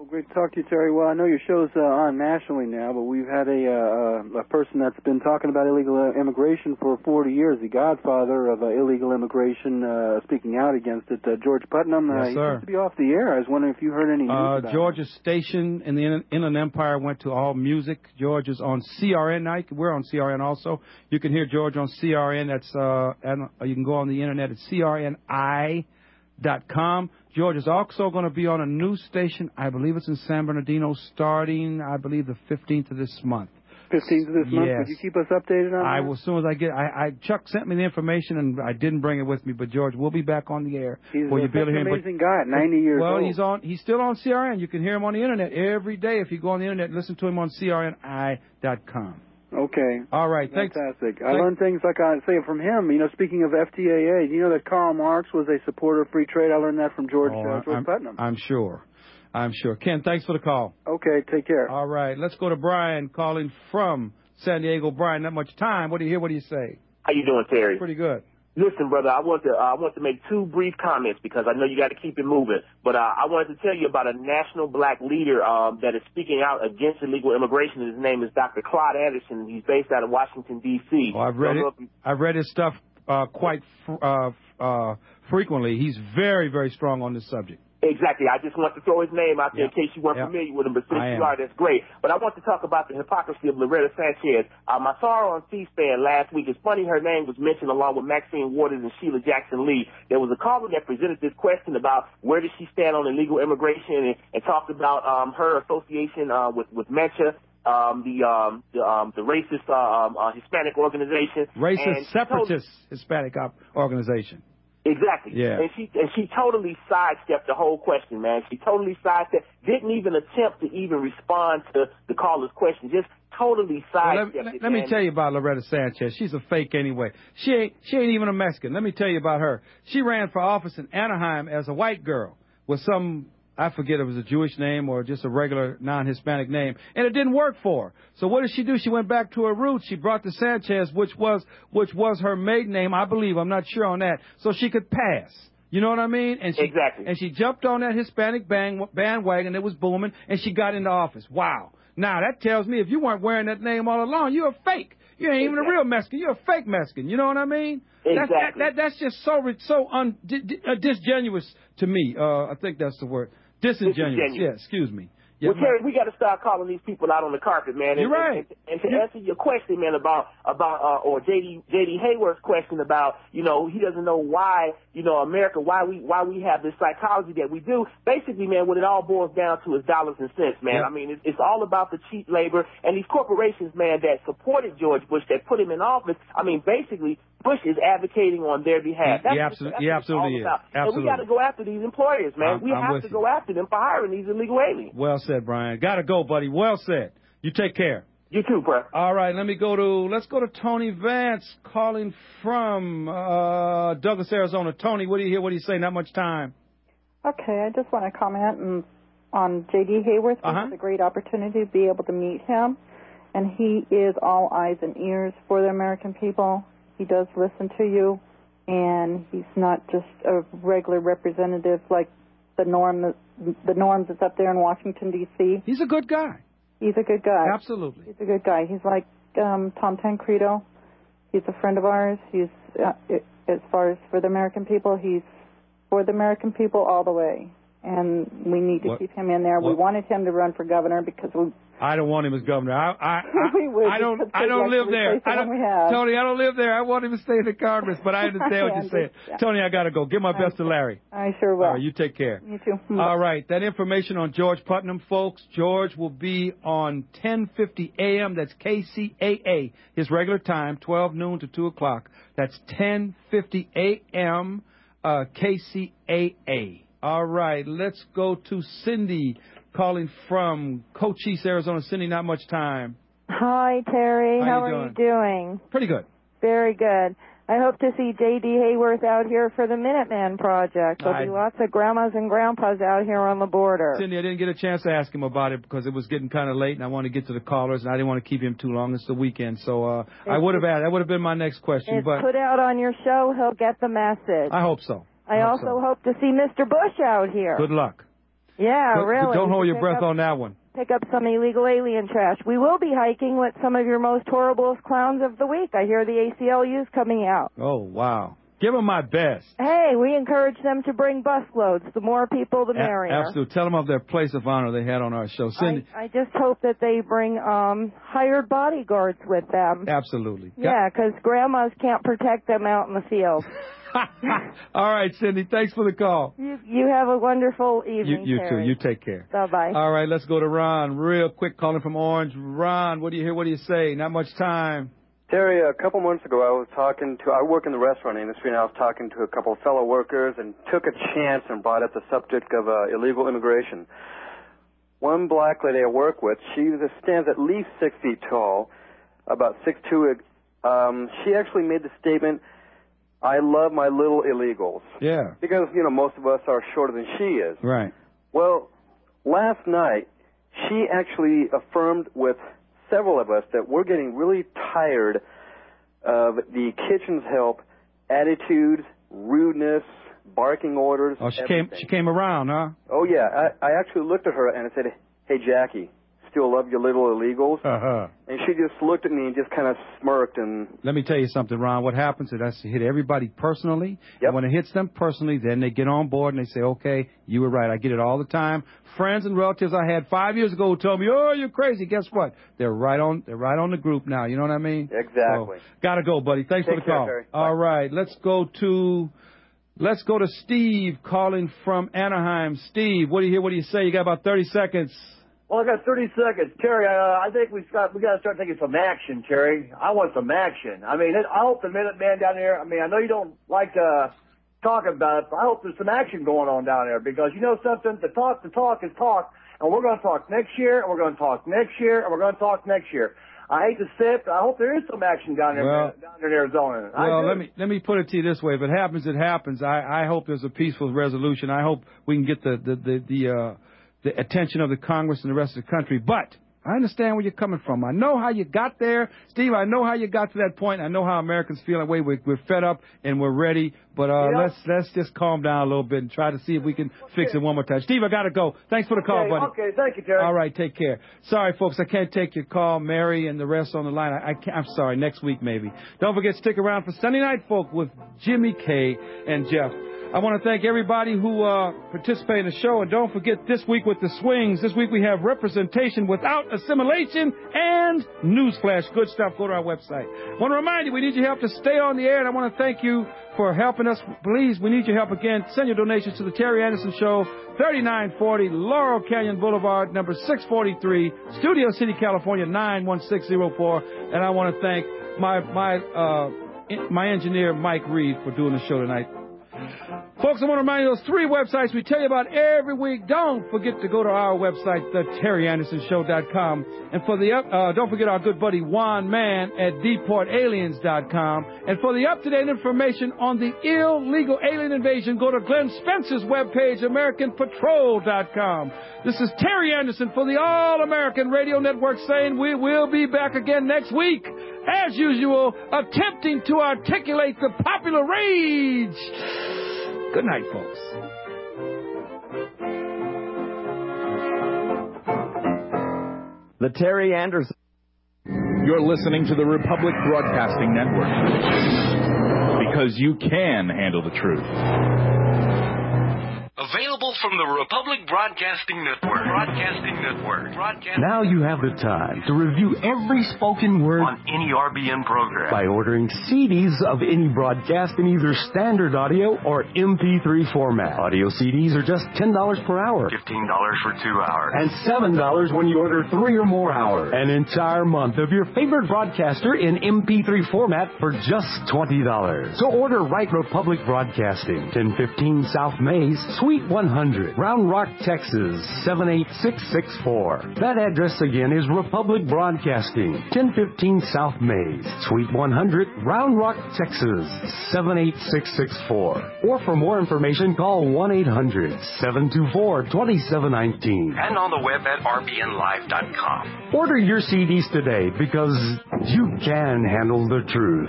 Well, great to talk to you, Terry. Well, I know your show's uh, on nationally now, but we've had a uh, a person that's been talking about illegal uh, immigration for forty years, the godfather of uh, illegal immigration, uh, speaking out against it, uh, George Putnam. Uh, Yes, he sir. seems to be off the air. I was wondering if you heard any news Uh, about George's station in the In- Inland Empire went to all music. George is on C R N night. We're on C R N also. You can hear George on C R N. That's uh, and uh, you can go on the internet at C R N I dot com. George is also going to be on a new station. I believe it's in San Bernardino, starting I believe the fifteenth of this month. fifteenth of this month? Yes. Would you keep us updated on I that? will, as soon as I get, I, I Chuck sent me the information and I didn't bring it with me, but George will be back on the air. He's for a you to be able to hear an him. amazing guy at ninety years well, old. he's on, he's still on C R N. You can hear him on the internet every day if you go on the internet and listen to him on C R N I dot com. Okay. All right. Thanks. Fantastic. I learned things like I say from him. You know, speaking of F T A A, do you know that Karl Marx was a supporter of free trade? I learned that from George, Oh, uh, George I'm, Putnam. I'm sure. I'm sure. Ken, thanks for the call. Okay, take care. All right. Let's go to Brian calling from San Diego. Brian, not much time. What do you hear? What do you say? How you doing, Terry? Pretty good. Listen, brother, I want to uh, I want to make two brief comments because I know you got to keep it moving. But uh, I wanted to tell you about a national black leader um, that is speaking out against illegal immigration. His name is Doctor Claude Anderson. He's based out of Washington, D C Oh, I've read it. I've read his stuff uh, quite fr- uh, uh, frequently. He's very, very strong on this subject. Exactly. I just want to throw his name out there Yeah. in case you weren't Yeah. familiar with him, but since I you am. are, that's great. But I want to talk about the hypocrisy of Loretta Sanchez. Um, I saw her on C-SPAN last week. It's funny her name was mentioned along with Maxine Waters and Sheila Jackson Lee. There was a caller that presented this question about where does she stand on illegal immigration and, and talked about um, her association uh, with, with MENCHA. Um, the um, the, um, the racist uh, um, uh, Hispanic organization, Racist And she told- separatist Hispanic op- organization. Exactly. Yeah. And she and she totally sidestepped the whole question, man. She totally sidestepped, didn't even attempt to even respond to the caller's question. Just totally Well, sidestepped let, let, it, let man. me tell you about Loretta Sanchez. She's a fake anyway. She ain't she ain't even a Mexican. Let me tell you about her. She ran for office in Anaheim as a white girl with some, I forget if it was a Jewish name or just a regular non-Hispanic name, and it didn't work for her. So what did she do? She went back to her roots. She brought the Sanchez, which was which was her maiden name, I believe. I'm not sure on that, so she could pass. You know what I mean? And she, exactly. And she jumped on that Hispanic bang, bandwagon. It was booming, and she got into office. Wow. Now, that tells me if you weren't wearing that name all along, you're a fake. You ain't even a real Mexican. You're a fake Mexican. You know what I mean? That's, that, Exactly. that, that's just so so un, di, di, uh, disgenuous to me. Uh, I think that's the word. Disingenuous. Disingenuous. Yeah, excuse me. Yeah, Well, Terry, we got to start calling these people out on the carpet, man. And, You're right. And, and, and to answer your question, man, about about uh, or J D J D Hayworth's question about, you know, he doesn't know why, you know, America, why we why we have this psychology that we do. Basically, man, what it all boils down to is dollars and cents, man. Yeah. I mean, it's, it's all about the cheap labor and these corporations, man, that supported George Bush, that put him in office. I mean, basically, Bush is advocating on their behalf. That's He what- absolutely, that's he what it's all absolutely is. about. And we Absolutely. got to go after these employers, man. I'm- we I'm have with to you. go after them for hiring these illegal aliens. Well said, Brian. Gotta go, buddy. Well said. You take care. You too, bro. All right, let me go to, let's go to Tony Vance calling from uh, Douglas, Arizona. Tony, what do you hear? What do you say? Not much time. Okay, I just want to comment on, on J D Hayworth. Uh-huh. It's a great opportunity to be able to meet him, and he is all eyes and ears for the American people. He does listen to you, and he's not just a regular representative like the norm, the norms that's up there in Washington, D C He's a good guy. He's a good guy. Absolutely. He's a good guy. He's like um, Tom Tancredo. He's a friend of ours. He's, uh, as far as for the American people, he's for the American people all the way. And we need to What- keep him in there. We what- wanted him to run for governor because we I don't want him as governor. I I we would. I, I don't because I we'd don't like live to there. replace the I don't, one we have. Tony, I don't live there. I want him to stay in the Congress, but I understand what I you're saying. understand. Tony, I gotta go. Give my best to Larry. I sure will. All right, you take care. You too. All right, that information on George Putnam, folks. George will be on ten fifty a.m. That's K C A A, his regular time, twelve noon to two o'clock. That's ten fifty a.m. Uh, K C A A. All right, let's go to Cindy calling from Cochise, Arizona. Cindy, not much time. Hi, Terry. How How, you are you doing? Pretty good. Very good. I hope to see J D Hayworth out here for the Minuteman Project. There'll I- be lots of grandmas and grandpas out here on the border. Cindy, I didn't get a chance to ask him about it because it was getting kind of late, and I wanted to get to the callers, and I didn't want to keep him too long. It's the weekend, so uh, I It's- would have asked. That would have been my next question, It's but put out on your show. He'll get the message. I hope so. I hope also so. hope to see Mister Bush out here. Good luck. Yeah, But- but really. don't We hold should your pick breath up- on that one. Pick up some illegal alien trash. We will be hiking with some of your most horrible clowns of the week. I hear the A C L U's coming out. Oh, wow. Give them my best. Hey, we encourage them to bring busloads. The more people, the merrier. A- absolutely. Tell them of their place of honor they had on our show. Cindy. I, I just hope that they bring um hired bodyguards with them. Absolutely. Yeah, because grandmas can't protect them out in the field. All right, Cindy. Thanks for the call. You you have a wonderful You, evening, you too. Terry. You take care. Bye-bye. All right, let's go to Ron. Real quick, calling from Orange. Ron, what do you hear? What do you say? Not much time. Terry, a couple months ago, I was talking to, I work in the restaurant industry, and I was talking to a couple of fellow workers and took a chance and brought up the subject of uh, illegal immigration. One black lady I work with, she stands at least six feet tall, about six two. Um, she actually made the statement, I love my little illegals. Yeah. Because, you know, most of us are shorter than she is. Right. Well, last night, she actually affirmed with several of us that we're getting really tired of the kitchen's help, attitudes, rudeness, barking orders. Oh, she everything. came. She came around, huh? Oh, yeah. I, I actually looked at her and I said, hey, Jackie, still love your little illegals? Uh-huh. And she just looked at me and just kind of smirked and... Let me tell you something, Ron. What happens is that's to hit everybody personally. Yep. And when it hits them personally, then they get on board and they say, okay, you were right. I get it all the time. Friends and relatives I had five years ago who told me, oh, you're crazy. Guess what? They're right on They're right on the group now. You know what I mean? Exactly. So, gotta go, buddy. Thanks Take for the care, call. Terry. All right. Let's go to... Let's go to Steve calling from Anaheim. Steve, what do you hear? What do you say? You got about thirty seconds. Well, I got thirty seconds, Terry. Uh, I think we've got we got to start taking some action, Terry. I want some action. I mean, I hope the Minuteman down there. I mean, I know you don't like to talk about it, but I hope there's some action going on down there because you know something. The talk, the talk is talk, and we're going to talk next year, and we're going to talk next year, and we're going to talk next year. I hate to say it, but I hope there is some action down there, Well, down there in Arizona. I Well, do. let me let me put it to you this way: if it happens, it happens. I, I hope there's a peaceful resolution. I hope we can get the the the the, uh, the attention of the Congress and the rest of the country. But I understand where you're coming from. I know how you got there, Steve. I know how you got to that point. I know how Americans feel that way. We're, we're fed up and we're ready. But uh, Yeah. let's let's just calm down a little bit and try to see if we can fix it one more time. Steve, I gotta go. Thanks for the call, okay, buddy. Okay, thank you, Terry. All right, take care. Sorry, folks, I can't take your call. Mary and the rest on the line. I, I can't, I'm sorry. Next week, maybe. Don't forget, stick around for Sunday Night Folk with Jimmy K and Jeff. I want to thank everybody who uh, participated in the show. And don't forget, this week with the Swings, this week we have representation without assimilation and newsflash. Good stuff. Go to our website. I want to remind you, we need your help to stay on the air. And I want to thank you for helping us. Please, we need your help again. Send your donations to the Terry Anderson Show, thirty-nine forty Laurel Canyon Boulevard, number six forty-three, Studio City, California, nine one six zero four. And I want to thank my, my, uh, my engineer, Mike Reed, for doing the show tonight. Folks, I want to remind you of those three websites we tell you about every week. Don't forget to go to our website, the terry anderson show dot com. And for the uh, don't forget our good buddy Juan Mann at deport aliens dot com. And for the up-to-date information on the illegal alien invasion, go to Glenn Spencer's webpage, american patrol dot com. This is Terry Anderson for the All-American Radio Network saying we will be back again next week. As usual, attempting to articulate the popular rage. Good night, folks. The Terry Anderson. You're listening to the Republic Broadcasting Network. Because you can handle the truth. Available from the Republic Broadcasting Network. Broadcasting Network. Broadcasting Now you have the time to review every spoken word on any R B N program by ordering C Ds of any broadcast in either standard audio or M P three format. Audio C Ds are just ten dollars per hour. fifteen dollars for two hours. And seven dollars when you order three or more hours. An entire month of your favorite broadcaster in M P three format for just twenty dollars. So order Right Republic Broadcasting, ten fifteen South Mays, Suite one hundred, Round Rock, Texas, seven eight six six four. That address again is Republic Broadcasting, ten fifteen South Mays, Suite one hundred, Round Rock, Texas, seven eight six six four. Or for more information, call one eight hundred, seven two four, two seven one nine. And on the web at r b n live dot com. Order your C Ds today because you can handle the truth.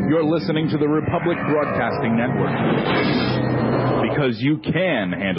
You're listening to the Republic Broadcasting Network. Because you can handle